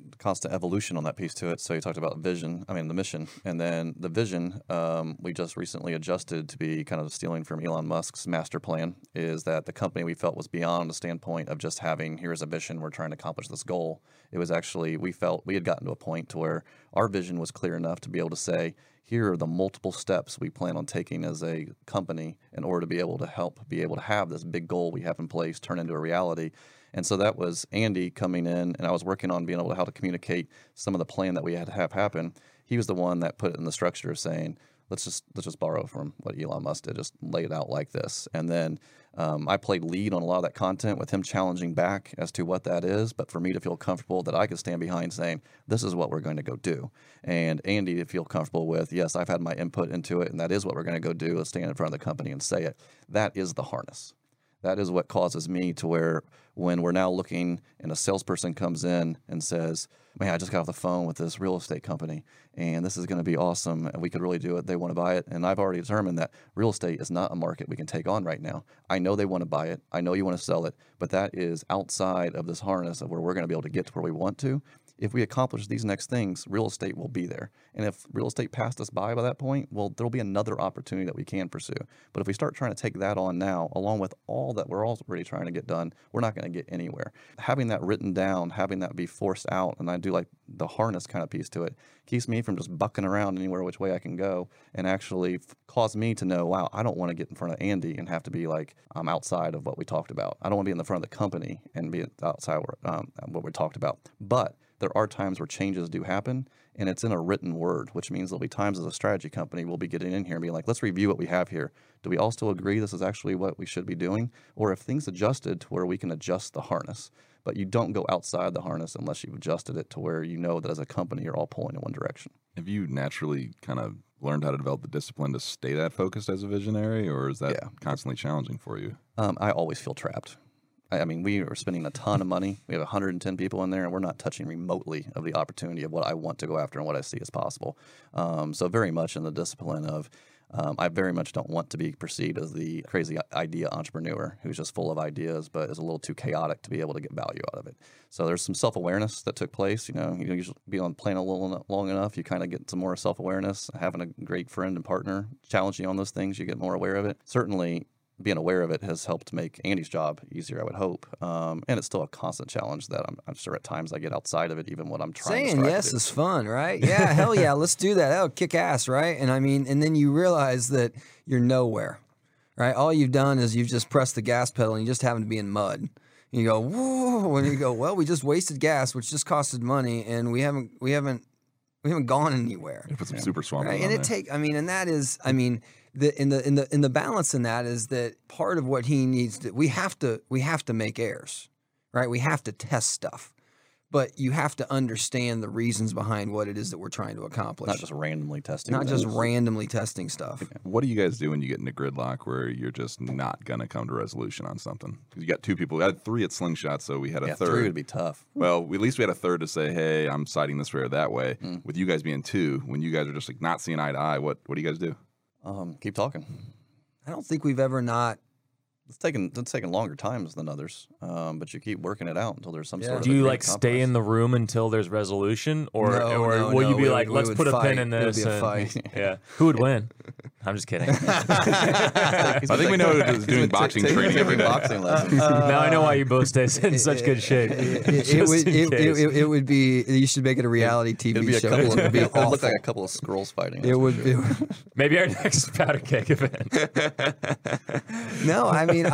constant evolution on that piece to it. So you talked about the mission, and then the vision we just recently adjusted to be kind of stealing from Elon Musk's master plan, is that the company we felt was beyond the standpoint of just having, here's a mission, we're trying to accomplish this goal. It was actually, we felt we had gotten to a point to where our vision was clear enough to be able to say, here are the multiple steps we plan on taking as a company in order to be able to have this big goal we have in place turn into a reality. And so that was Andy coming in, and I was working on being able to how to communicate some of the plan that we had to have happen. He was the one that put it in the structure of saying, let's just borrow from what Elon Musk did, just lay it out like this. And then I played lead on a lot of that content with him challenging back as to what that is, but for me to feel comfortable that I could stand behind saying, this is what we're going to go do. And Andy to feel comfortable with, yes, I've had my input into it, and that is what we're going to go do, is stand in front of the company and say it. That is the harness. That is what causes me to where when we're now looking and a salesperson comes in and says, man, I just got off the phone with this real estate company and this is going to be awesome and we could really do it. They want to buy it. And I've already determined that real estate is not a market we can take on right now. I know they want to buy it. I know you want to sell it, but that is outside of this harness of where we're going to be able to get to where we want to. If we accomplish these next things, real estate will be there. And if real estate passed us by that point, well, there'll be another opportunity that we can pursue. But if we start trying to take that on now, along with all that we're already trying to get done, we're not going to get anywhere. Having that written down, having that be forced out, and I do like the harness kind of piece to it, keeps me from just bucking around anywhere which way I can go, and actually cause me to know, wow, I don't want to get in front of Andy and have to be like, I'm outside of what we talked about. I don't want to be in the front of the company and be outside what we talked about. But there are times where changes do happen, and it's in a written word, which means there'll be times as a strategy company we'll be getting in here and being like, let's review what we have here. Do we all still agree this is actually what we should be doing? Or if things adjusted to where we can adjust the harness, but you don't go outside the harness unless you've adjusted it to where you know that as a company you're all pulling in one direction. Have you naturally kind of learned how to develop the discipline to stay that focused as a visionary, or is that constantly challenging for you? I always feel trapped. I mean, we are spending a ton of money. We have 110 people in there, and we're not touching remotely of the opportunity of what I want to go after and what I see as possible. So very much in the discipline of, I very much don't want to be perceived as the crazy idea entrepreneur who's just full of ideas, but is a little too chaotic to be able to get value out of it. So there's some self-awareness that took place. You usually be on plane a little long enough, you kind of get some more self-awareness. Having a great friend and partner challenge you on those things, you get more aware of it. Certainly, being aware of it has helped make Andy's job easier, I would hope. And it's still a constant challenge that I'm sure at times I get outside of it, even when I'm trying to saying yes is fun, right? Yeah, hell yeah, let's do that. That'll kick ass, right? And I mean, and then you realize that you're nowhere, right? All you've done is you've just pressed the gas pedal and you just happen to be in mud. And you go, whoa, and you go, well, we just wasted gas, which just costed money, and we haven't gone anywhere. You put some super swamp right? on And there. and that is, in the balance in that is that part of what he needs to, we have to make errors, right? We have to test stuff, but you have to understand the reasons behind what it is that we're trying to accomplish. Not just randomly testing. Not just randomly testing stuff. What do you guys do when you get into gridlock where you're just not going to come to resolution on something? Because you got two people. We had three at Slingshot, so we had a third. 3 would be tough. Well, at least we had a third to say, hey, I'm siding this way or that way. With you guys being two, when you guys are just like not seeing eye to eye, what do you guys do? Keep talking. I don't think we've ever not. It's taken longer times than others, but you keep working it out until there's some sort of. Do you agreed like stay compromise. in the room until there's resolution, or No, will you be we like, let's would put a fight. pin in It would this? be a and- fight. Yeah, who would win? I'm just kidding. I think we know who's doing boxing training every day. Boxing lessons. Now I know why you both stay in such good shape. It would be. You should make it a reality It'd TV be a show. couple. It would be It would look awful. like a couple of squirrels fighting. It would be. Maybe our next powder keg event. No, I mean,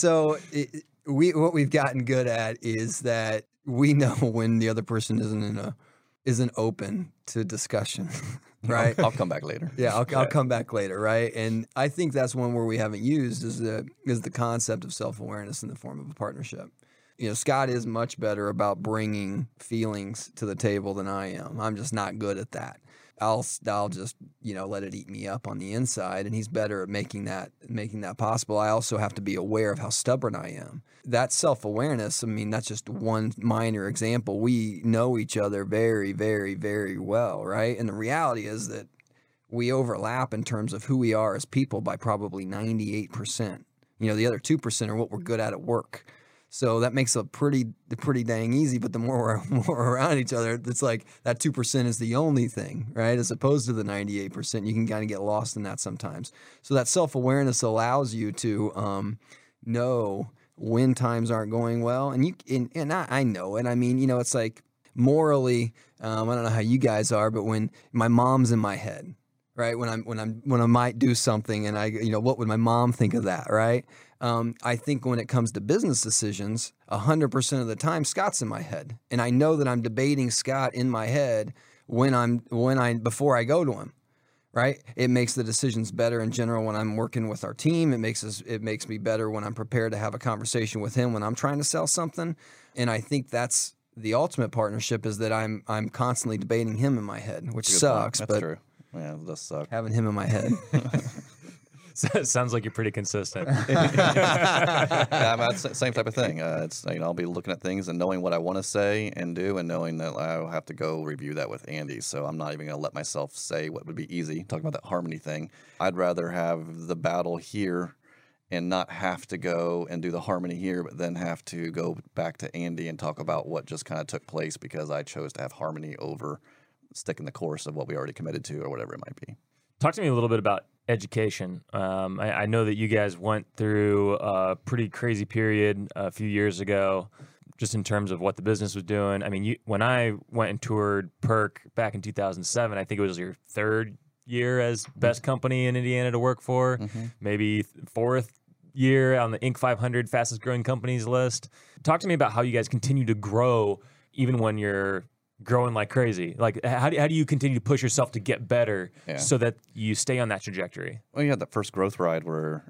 what we've gotten good at is that we know when the other person isn't open to discussion, right? I'll come back later. Yeah, I'll come back later, right? And I think that's one where we haven't used is the concept of self-awareness in the form of a partnership. Scott is much better about bringing feelings to the table than I am. I'm just not good at that. I'll just let it eat me up on the inside, and he's better at making that possible. I also have to be aware of how stubborn I am. That self-awareness, I mean, that's just one minor example. We know each other very, very, very well, right? And the reality is that we overlap in terms of who we are as people by probably 98%. The other 2% are what we're good at work. So that makes it pretty dang easy. But the more we're around each other, it's like that 2% is the only thing, right? As opposed to the 98%, you can kind of get lost in that sometimes. So that self-awareness allows you to know when times aren't going well, and I know it. I mean, it's like morally, I don't know how you guys are, but when my mom's in my head, right? When I might do something, and what would my mom think of that, right? I think when it comes to business decisions, 100% of the time, Scott's in my head, and I know that I'm debating Scott in my head before I go to him, right? It makes the decisions better in general when I'm working with our team. It makes me better when I'm prepared to have a conversation with him when I'm trying to sell something, and I think that's the ultimate partnership is that I'm constantly debating him in my head, which sucks. That's but true. Yeah, it does suck. having him in my head. Sounds like you're pretty consistent. Yeah, it's the same type of thing. It's I'll be looking at things and knowing what I want to say and do, and knowing that I'll have to go review that with Andy. So I'm not even going to let myself say what would be easy. Talk about that harmony thing. I'd rather have the battle here and not have to go and do the harmony here, but then have to go back to Andy and talk about what just kind of took place because I chose to have harmony over sticking the course of what we already committed to or whatever it might be. Talk to me a little bit about education. I know that you guys went through a pretty crazy period a few years ago, just in terms of what the business was doing. I mean, when I went and toured Perk back in 2007, I think it was your third year as best company in Indiana to work for, maybe fourth year on the Inc. 500 fastest growing companies list. Talk to me about how you guys continue to grow even when you're growing like crazy. Like, how do you continue to push yourself to get better so that you stay on that trajectory? Well, you had that first growth ride where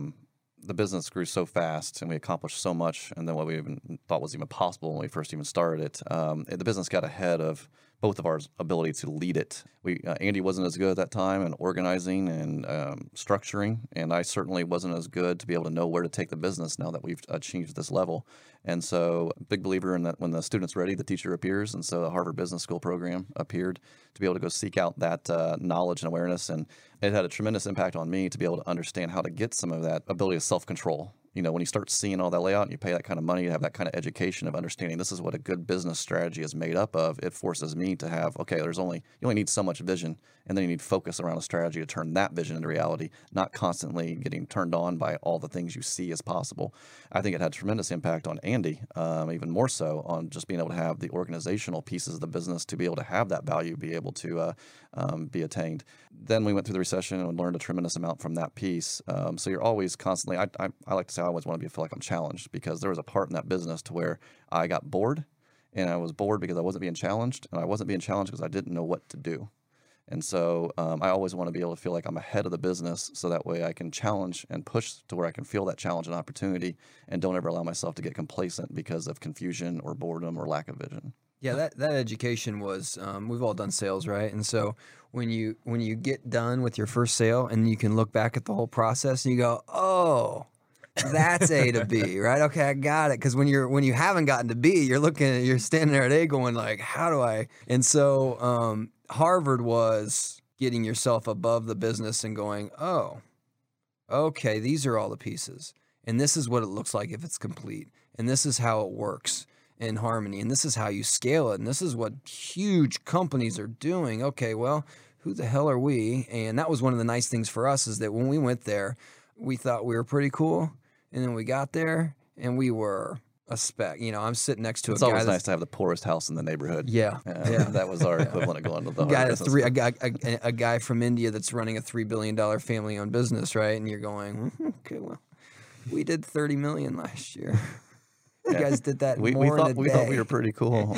the business grew so fast and we accomplished so much, and then what we even thought was even possible when we first even started it. The business got ahead of both of our ability to lead it. Andy wasn't as good at that time in organizing and structuring, and I certainly wasn't as good to be able to know where to take the business now that we've achieved this level. And so, big believer in that when the student's ready, the teacher appears. And so the Harvard Business School program appeared to be able to go seek out that knowledge and awareness. And it had a tremendous impact on me to be able to understand how to get some of that ability of self-control. When you start seeing all that layout and you pay that kind of money to have that kind of education of understanding this is what a good business strategy is made up of, it forces me to have, okay, you only need so much vision, and then you need focus around a strategy to turn that vision into reality, not constantly getting turned on by all the things you see as possible. I think it had tremendous impact on Andy, even more so on just being able to have the organizational pieces of the business to be able to have that value be able to be attained. Then we went through the recession and learned a tremendous amount from that piece. So you're always constantly, I like to say I always want to feel like I'm challenged, because there was a part in that business to where I got bored, and I was bored because I wasn't being challenged, and I wasn't being challenged because I didn't know what to do. And so I always want to be able to feel like I'm ahead of the business, so that way I can challenge and push to where I can feel that challenge and opportunity, and don't ever allow myself to get complacent because of confusion or boredom or lack of vision. Yeah, that education was, we've all done sales, right? And so when you get done with your first sale and you can look back at the whole process and you go, oh, that's A to B, right? Okay, I got it. Because when you haven't gotten to B, you're standing there at A going like, how do I? And so Harvard was getting yourself above the business and going, oh, okay, these are all the pieces. And this is what it looks like if it's complete. And this is how it works in harmony. And this is how you scale it. And this is what huge companies are doing. Okay, well, who the hell are we? And that was one of the nice things for us, is that when we went there, we thought we were pretty cool. And then we got there and we were a speck. I'm sitting next to it's a guy. It's always nice to have the poorest house in the neighborhood. Yeah. That was our equivalent of going to the a guy from India that's running a $3 billion family-owned business, right? And you're going, okay, well, we did $30 million last year. You guys did that we more thought in a we day. thought we were pretty cool.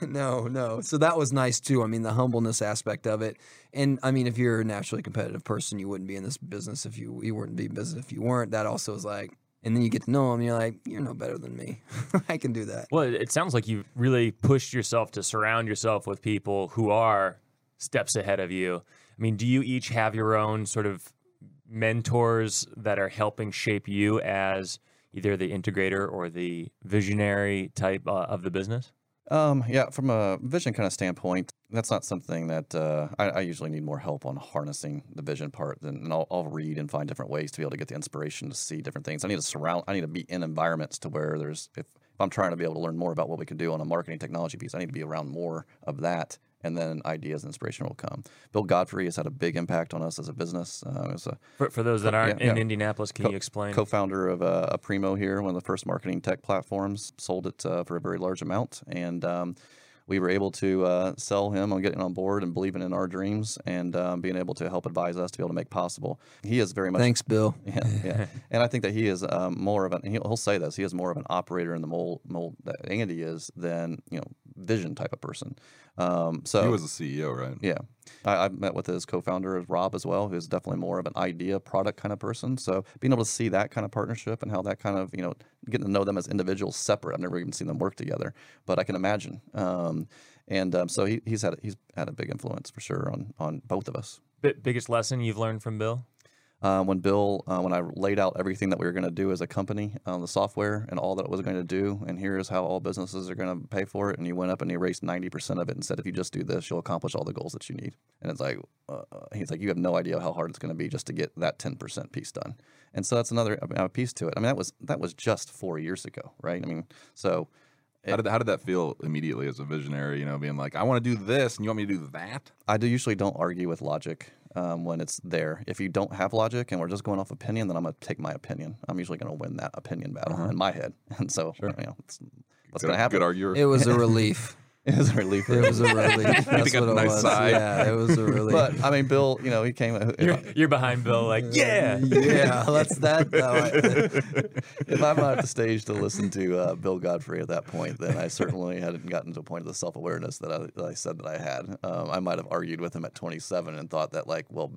No. So that was nice too. I mean, the humbleness aspect of it. And I mean, if you're a naturally competitive person, you wouldn't be in this business if you wouldn't be in business if you weren't. That also is like, and then you get to know them, you're like, you're no better than me. I can do that. Well, it sounds like you've really pushed yourself to surround yourself with people who are steps ahead of you. I mean, do you each have your own sort of mentors that are helping shape you as either the integrator or the visionary type of the business? Yeah, from a vision kind of standpoint, that's not something that I usually need more help on harnessing the vision part. And I'll read and find different ways to be able to get the inspiration to see different things. I need to be in environments to where if I'm trying to be able to learn more about what we can do on a marketing technology piece, I need to be around more of that. And then ideas and inspiration will come. Bill Godfrey has had a big impact on us as a business. For those that aren't in Indianapolis, can you explain? Co-founder of Aprimo here, one of the first marketing tech platforms, sold it for a very large amount. And we were able to sell him on getting on board and believing in our dreams and being able to help advise us to be able to make possible. He is very much... Thanks, Bill. Yeah. And I think that he is more of he'll say this, he is more of an operator in the mold that Andy is than, vision type of person. So he was the CEO, right? Yeah. I've met with his co-founder, Rob, as well, who's definitely more of an idea product kind of person. So being able to see that kind of partnership and how that kind of, getting to know them as individuals separate. I've never even seen them work together, but I can imagine. So he's had a big influence for sure on both of us. Biggest lesson you've learned from Bill? When I laid out everything that we were going to do as a company on the software and all that it was going to do, and here's how all businesses are going to pay for it, and he went up and he erased 90% of it and said, if you just do this, you'll accomplish all the goals that you need. And it's like, he's like, you have no idea how hard it's going to be just to get that 10% piece done. And so that's another piece to it. I mean, that was just 4 years ago, right? I mean, so... How did that feel immediately as a visionary, being like, I want to do this and you want me to do that? I usually don't argue with logic when it's there. If you don't have logic and we're just going off opinion, then I'm going to take my opinion. I'm usually going to win that opinion battle in my head. And so, what's going to happen? Good arguer. It was a relief. It was a relief. It was a relief. That's what it was. Yeah, it was a relief. But I mean, Bill, he came. You're behind Bill, like, yeah. That's that. If I'm not at the stage to listen to Bill Godfrey at that point, then I certainly hadn't gotten to a point of the self-awareness that I said that I had. I might have argued with him at 27 and thought that, like, well,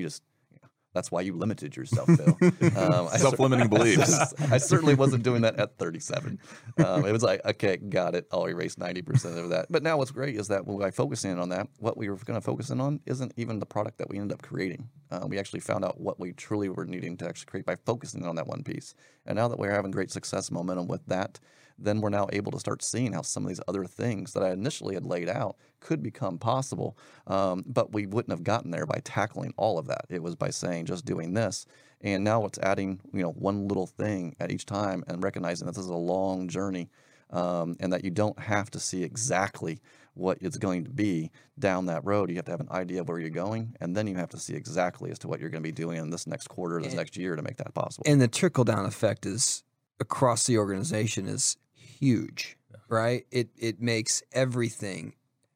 that's why you limited yourself, Bill. Self-limiting beliefs. I certainly wasn't doing that at 37. It was like, okay, got it. I'll erase 90% of that. But now what's great is that when I focus in on that, what we were going to focus in on isn't even the product that we ended up creating. We actually found out what we truly were needing to actually create by focusing on that one piece. And now that we're having great success and momentum with that, then we're now able to start seeing how some of these other things that I initially had laid out could become possible. But we wouldn't have gotten there by tackling all of that. It was by saying, just doing this. And now it's adding, one little thing at each time and recognizing that this is a long journey and that you don't have to see exactly what it's going to be down that road. You have to have an idea of where you're going, and then you have to see exactly as to what you're going to be doing in this next quarter, this next year to make that possible. And the trickle-down effect is across the organization is huge, right? It makes everything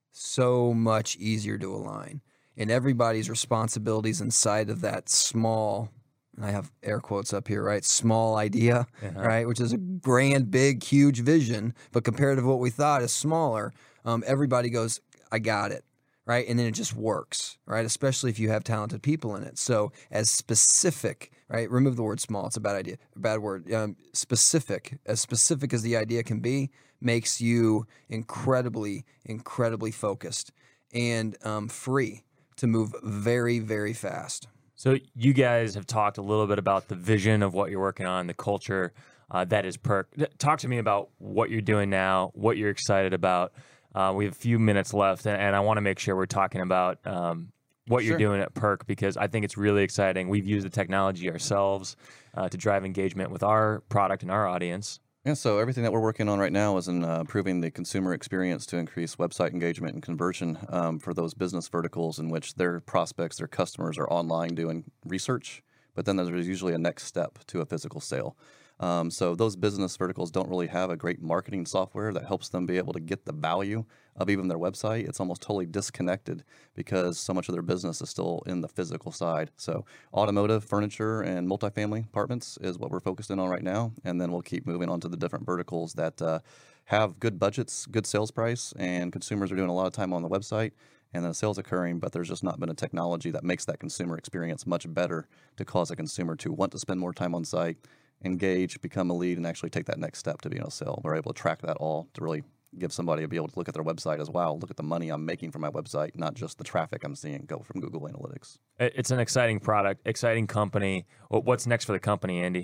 so much easier to align. And everybody's responsibilities inside of that small, and I have air quotes up here, right? Small idea, right? Which is a grand, big, huge vision, but compared to what we thought is smaller, everybody goes, I got it, right? And then it just works, right? Especially if you have talented people in it. So as specific, right? Remove the word small. It's a bad idea, a bad word. Specific as the idea can be, makes you incredibly, incredibly focused and free to move very, very fast. So you guys have talked a little bit about the vision of what you're working on, the culture that is Perk. Talk to me about what you're doing now, what you're excited about. We have a few minutes left, and I want to make sure we're talking about what you're doing at Perk, because I think it's really exciting. We've used the technology ourselves to drive engagement with our product and our audience. Yeah, so everything that we're working on right now is in improving the consumer experience to increase website engagement and conversion for those business verticals in which their prospects, their customers are online doing research, but then there's usually a next step to a physical sale. So those business verticals don't really have a great marketing software that helps them be able to get the value of even their website. It's almost totally disconnected because so much of their business is still in the physical side. So automotive, furniture, and multifamily apartments is what we're focusing on right now. And then we'll keep moving on to the different verticals that have good budgets, good sales price, and consumers are doing a lot of time on the website. And then sales occurring, but there's just not been a technology that makes that consumer experience much better to cause a consumer to want to spend more time on site, engage, become a lead, and actually take that next step to be able to sell. We're able to track that all to really give somebody to be able to look at their website as well, look at the money I'm making from my website, not just the traffic I'm seeing go from Google Analytics. It's an exciting product, exciting company. What's next for the company, Andy?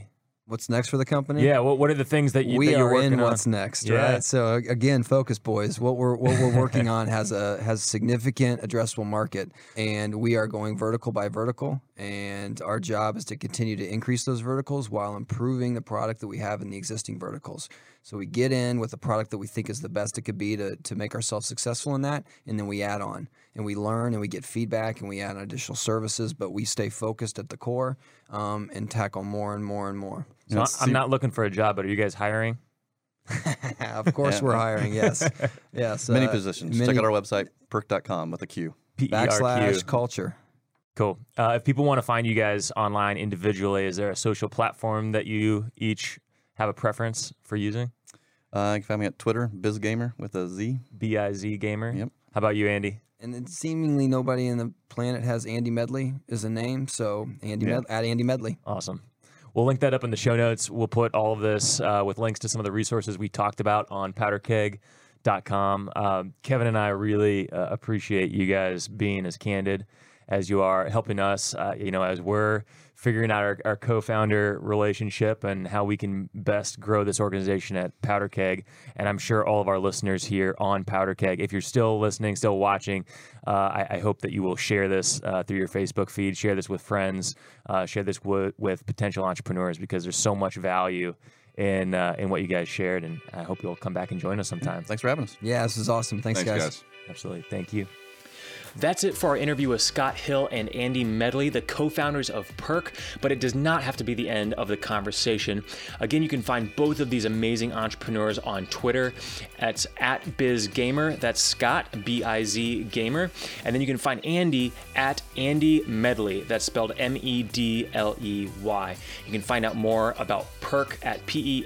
What's next for the company? Yeah, what are the things that we you're are working in on? what's next, Yeah. right? So again, focus, boys. What we're working on has significant addressable market, and we are going vertical by vertical. And our job is to continue to increase those verticals while improving the product that we have in the existing verticals. So we get in with a product that we think is the best it could be to make ourselves successful in that, and then we add on and we learn and we get feedback and we add additional services, but we stay focused at the core and tackle more and more and more. So I'm not looking for a job, but are you guys hiring? Of course, we're hiring. Yes, yes. Many positions. Check out our website, perk.com with a Q. / culture. Cool. If people want to find you guys online individually, is there a social platform that you each have a preference for using? You can find me at Twitter, BizGamer with a Z. BIZ Gamer. Yep. How about you, Andy? And then seemingly nobody in the planet has Andy Medley as a name, so at Andy Medley. Awesome. We'll link that up in the show notes. We'll put all of this with links to some of the resources we talked about on powderkeg.com. Kevin and I really appreciate you guys being as candid as you are, helping us, as we're figuring out our co-founder relationship and how we can best grow this organization at Powder Keg. And I'm sure all of our listeners here on Powder Keg, if you're still listening, still watching, I hope that you will share this through your Facebook feed, share this with friends, share this with potential entrepreneurs, because there's so much value in what you guys shared. And I hope you'll come back and join us sometime. Thanks for having us. Yeah, this is awesome. Thanks guys. Absolutely. Thank you. That's it for our interview with Scott Hill and Andy Medley, the co-founders of Perk, but it does not have to be the end of the conversation. Again, you can find both of these amazing entrepreneurs on Twitter. It's at BizGamer. That's Scott, B-I-Z Gamer. And then you can find Andy at Andy Medley. That's spelled M-E-D-L-E-Y. You can find out more about Perk at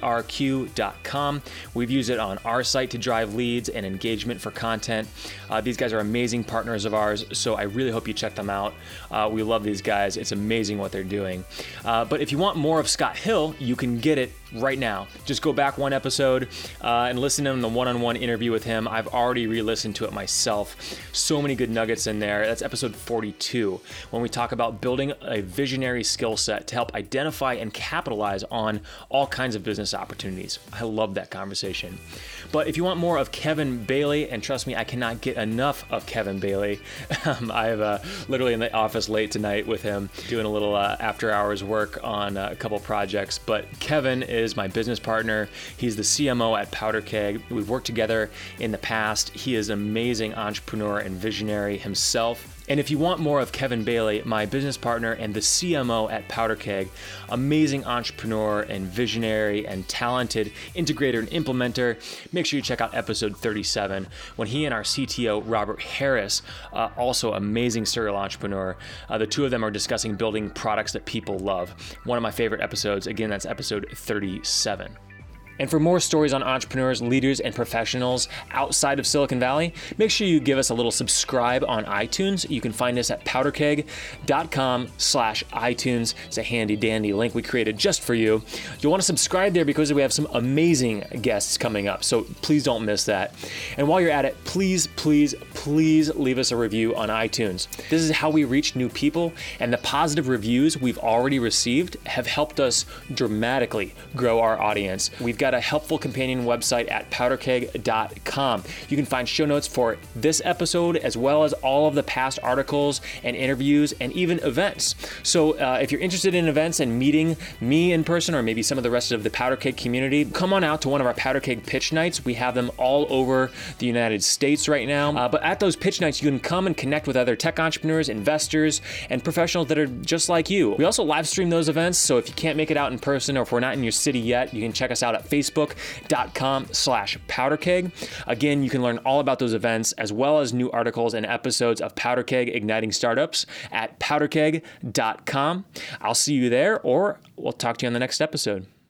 perq.com. We've used it on our site to drive leads and engagement for content. These guys are amazing partners of ours, so I really hope you check them out. We love these guys. It's amazing what they're doing. But if you want more of Scott Hill, you can get it right now. Just go back one episode and listen to the one-on-one interview with him. I've already re-listened to it myself. So many good nuggets in there. That's episode 42, when we talk about building a visionary skill set to help identify and capitalize on all kinds of business opportunities. I love that conversation. But if you want more of Kevin Bailey, and trust me, I cannot get enough of Kevin Bailey. I have literally in the office late tonight with him doing a little after hours work on a couple projects. But Kevin is my business partner. He's the CMO at Powder Keg. We've worked together in the past. He is an amazing entrepreneur and visionary himself. And if you want more of Kevin Bailey, my business partner and the CMO at Powder Keg, amazing entrepreneur and visionary and talented integrator and implementer, make sure you check out episode 37 when he and our CTO, Robert Harris, also amazing serial entrepreneur, the two of them are discussing building products that people love. One of my favorite episodes. Again, that's episode 37. And for more stories on entrepreneurs, leaders, and professionals outside of Silicon Valley, make sure you give us a little subscribe on iTunes. You can find us at powderkeg.com/iTunes. It's a handy dandy link we created just for you. You'll want to subscribe there because we have some amazing guests coming up, so please don't miss that. And while you're at it, please, please, please leave us a review on iTunes. This is how we reach new people, and the positive reviews we've already received have helped us dramatically grow our audience. We've got a helpful companion website at powderkeg.com. You can find show notes for this episode as well as all of the past articles and interviews and even events. So if you're interested in events and meeting me in person or maybe some of the rest of the Powder Keg community, come on out to one of our Powder Keg pitch nights. We have them all over the United States right now. But at those pitch nights, you can come and connect with other tech entrepreneurs, investors, and professionals that are just like you. We also live stream those events, so if you can't make it out in person or if we're not in your city yet, you can check us out at facebook.com/powderkeg. Again, you can learn all about those events as well as new articles and episodes of Powder Keg Igniting Startups at powderkeg.com. I'll see you there, or we'll talk to you on the next episode.